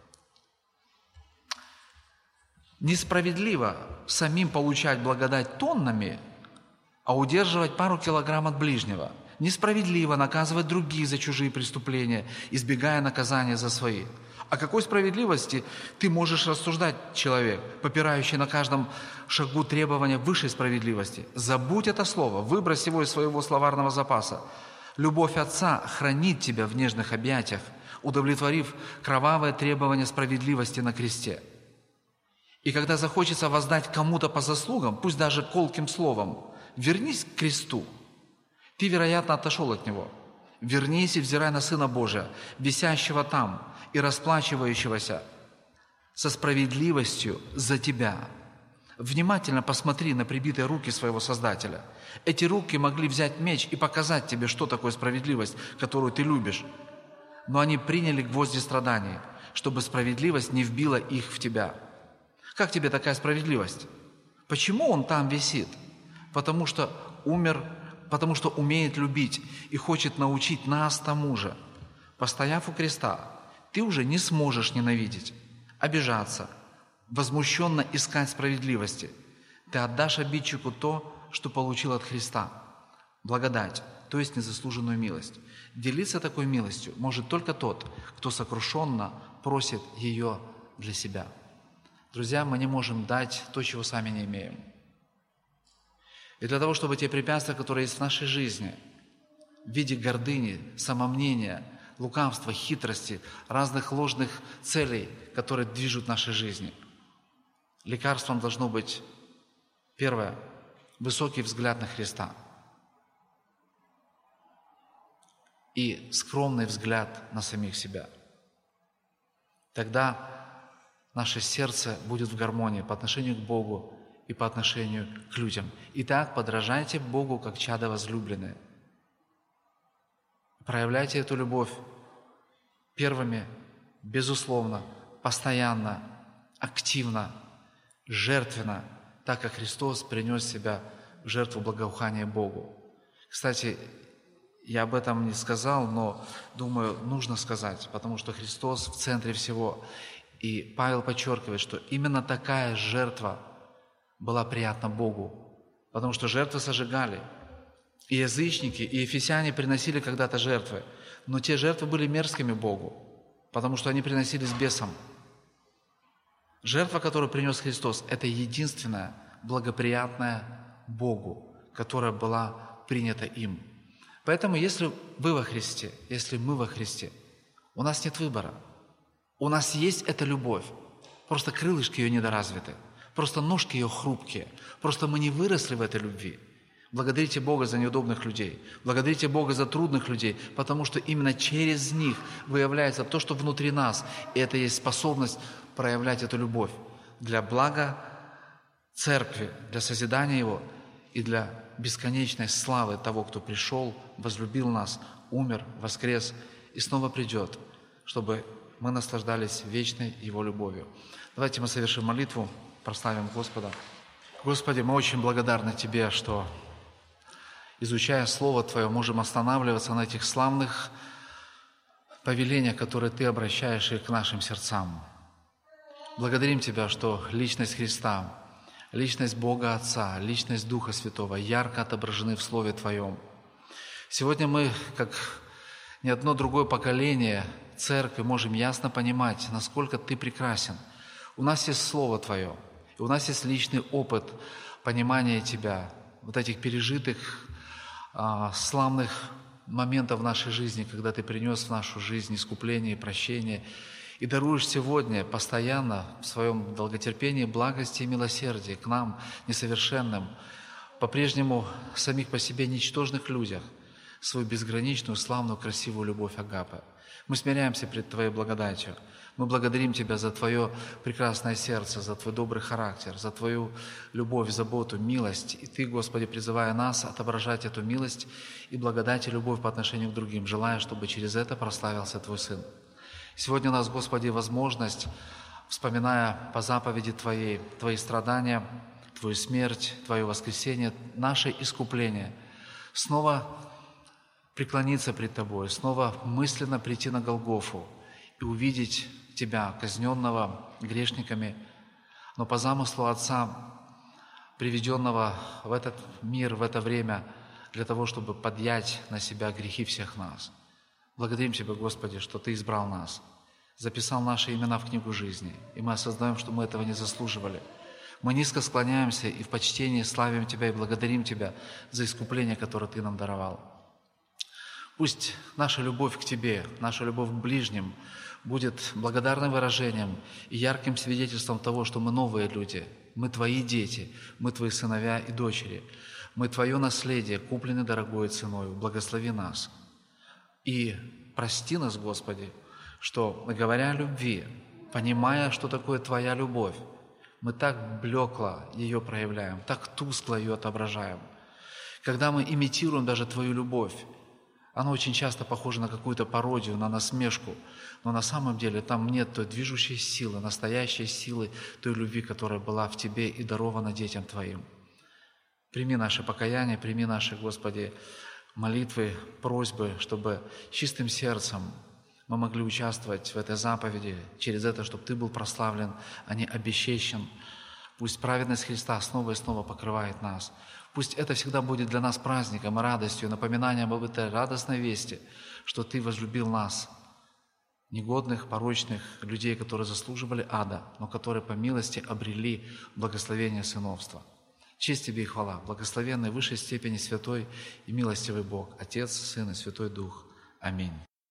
Несправедливо самим получать благодать тоннами, а удерживать пару килограмм от ближнего. Несправедливо наказывать других за чужие преступления, избегая наказания за свои. О какой справедливости ты можешь рассуждать, человек, попирающий на каждом шагу требования высшей справедливости? Забудь это слово, выбрось его из своего словарного запаса. Любовь Отца хранит тебя в нежных объятиях, удовлетворив кровавое требование справедливости на кресте. И когда захочется воздать кому-то по заслугам, пусть даже колким словом, вернись к кресту. Ты, вероятно, отошел от него. Вернись и взирай на Сына Божия, висящего там и расплачивающегося со справедливостью за тебя. Внимательно посмотри на прибитые руки своего Создателя. Эти руки могли взять меч и показать тебе, что такое справедливость, которую ты любишь. Но они приняли гвозди страданий, чтобы справедливость не вбила их в тебя. Как тебе такая справедливость? Почему он там висит? Потому что умер, потому что умеет любить и хочет научить нас тому же. Постояв у креста, ты уже не сможешь ненавидеть, обижаться, возмущенно искать справедливости. Ты отдашь обидчику то, что получил от Христа. Благодать, то есть незаслуженную милость. Делиться такой милостью может только тот, кто сокрушенно просит ее для себя. Друзья, мы не можем дать то, чего сами не имеем. И для того, чтобы те препятствия, которые есть в нашей жизни, в виде гордыни, самомнения, лукавства, хитрости, разных ложных целей, которые движут нашей жизни, лекарством должно быть, первое, высокий взгляд на Христа и скромный взгляд на самих себя. Тогда наше сердце будет в гармонии по отношению к Богу и по отношению к людям. Итак, подражайте Богу, как чада возлюбленные. Проявляйте эту любовь первыми, безусловно, постоянно, активно, жертвенно, так как Христос принес себя в жертву благоухания Богу. Кстати, я об этом не сказал, но, думаю, нужно сказать, потому что Христос в центре всего. И Павел подчеркивает, что именно такая жертва была приятна Богу, потому что жертвы сожигали. И язычники, и ефесяне приносили когда-то жертвы, но те жертвы были мерзкими Богу, потому что они приносились бесам. Жертва, которую принес Христос, это единственная благоприятная Богу, которая была принята им. Поэтому, если вы во Христе, если мы во Христе, у нас нет выбора. У нас есть эта любовь, просто крылышки ее недоразвиты, просто ножки ее хрупкие, просто мы не выросли в этой любви. Благодарите Бога за неудобных людей, благодарите Бога за трудных людей, потому что именно через них выявляется то, что внутри нас, и это есть способность проявлять эту любовь для блага Церкви, для созидания Его и для бесконечной славы того, кто пришел, возлюбил нас, умер, воскрес и снова придет, чтобы мы наслаждались вечной Его любовью. Давайте мы совершим молитву, прославим Господа. Господи, мы очень благодарны Тебе, что, изучая Слово Твое, можем останавливаться на этих славных повелениях, которые Ты обращаешь и к нашим сердцам. Благодарим Тебя, что личность Христа, личность Бога Отца, личность Духа Святого ярко отображены в Слове Твоем. Сегодня мы, как ни одно другое поколение Церкви, можем ясно понимать, насколько Ты прекрасен. У нас есть Слово Твое, и у нас есть личный опыт понимания Тебя, вот этих пережитых, а, славных моментов в нашей жизни, когда Ты принес в нашу жизнь искупление и прощение, и даруешь сегодня постоянно в своем долготерпении, благости и милосердии к нам, несовершенным, по-прежнему самих по себе ничтожных людях, свою безграничную, славную, красивую любовь Агапы. Мы смиряемся пред Твоей благодатью. Мы благодарим Тебя за Твое прекрасное сердце, за Твой добрый характер, за Твою любовь, заботу, милость. И Ты, Господи, призывая нас отображать эту милость и благодать и любовь по отношению к другим, желая, чтобы через это прославился Твой Сын. Сегодня у нас, Господи, возможность вспоминая по заповеди Твоей, Твои страдания, Твою смерть, Твое воскресение, наше искупление, снова преклониться пред Тобой, снова мысленно прийти на Голгофу и увидеть Тебя, казненного грешниками, но по замыслу Отца, приведенного в этот мир, в это время, для того, чтобы поднять на себя грехи всех нас. Благодарим Тебя, Господи, что Ты избрал нас, записал наши имена в книгу жизни, и мы осознаем, что мы этого не заслуживали. Мы низко склоняемся и в почтении славим Тебя и благодарим Тебя за искупление, которое Ты нам даровал. Пусть наша любовь к Тебе, наша любовь к ближним будет благодарным выражением и ярким свидетельством того, что мы новые люди, мы Твои дети, мы Твои сыновья и дочери, мы Твое наследие, куплены дорогой ценою. Благослови нас. И прости нас, Господи, что, говоря о любви, понимая, что такое Твоя любовь, мы так блекло ее проявляем, так тускло ее отображаем. Когда мы имитируем даже Твою любовь, она очень часто похожа на какую-то пародию, на насмешку, но на самом деле там нет той движущей силы, настоящей силы той любви, которая была в Тебе и дарована детям Твоим. Прими наше покаяние, прими наши, Господи, молитвы, просьбы, чтобы чистым сердцем мы могли участвовать в этой заповеди, через это, чтобы Ты был прославлен, а не обесчещен. Пусть праведность Христа снова и снова покрывает нас. Пусть это всегда будет для нас праздником и радостью, напоминанием об этой радостной вести, что Ты возлюбил нас, негодных, порочных людей, которые заслуживали ада, но которые по милости обрели благословение сыновства. Честь Тебе и хвала, благословенный в высшей степени святой и милостивый Бог, Отец, Сын и Святой Дух. Аминь.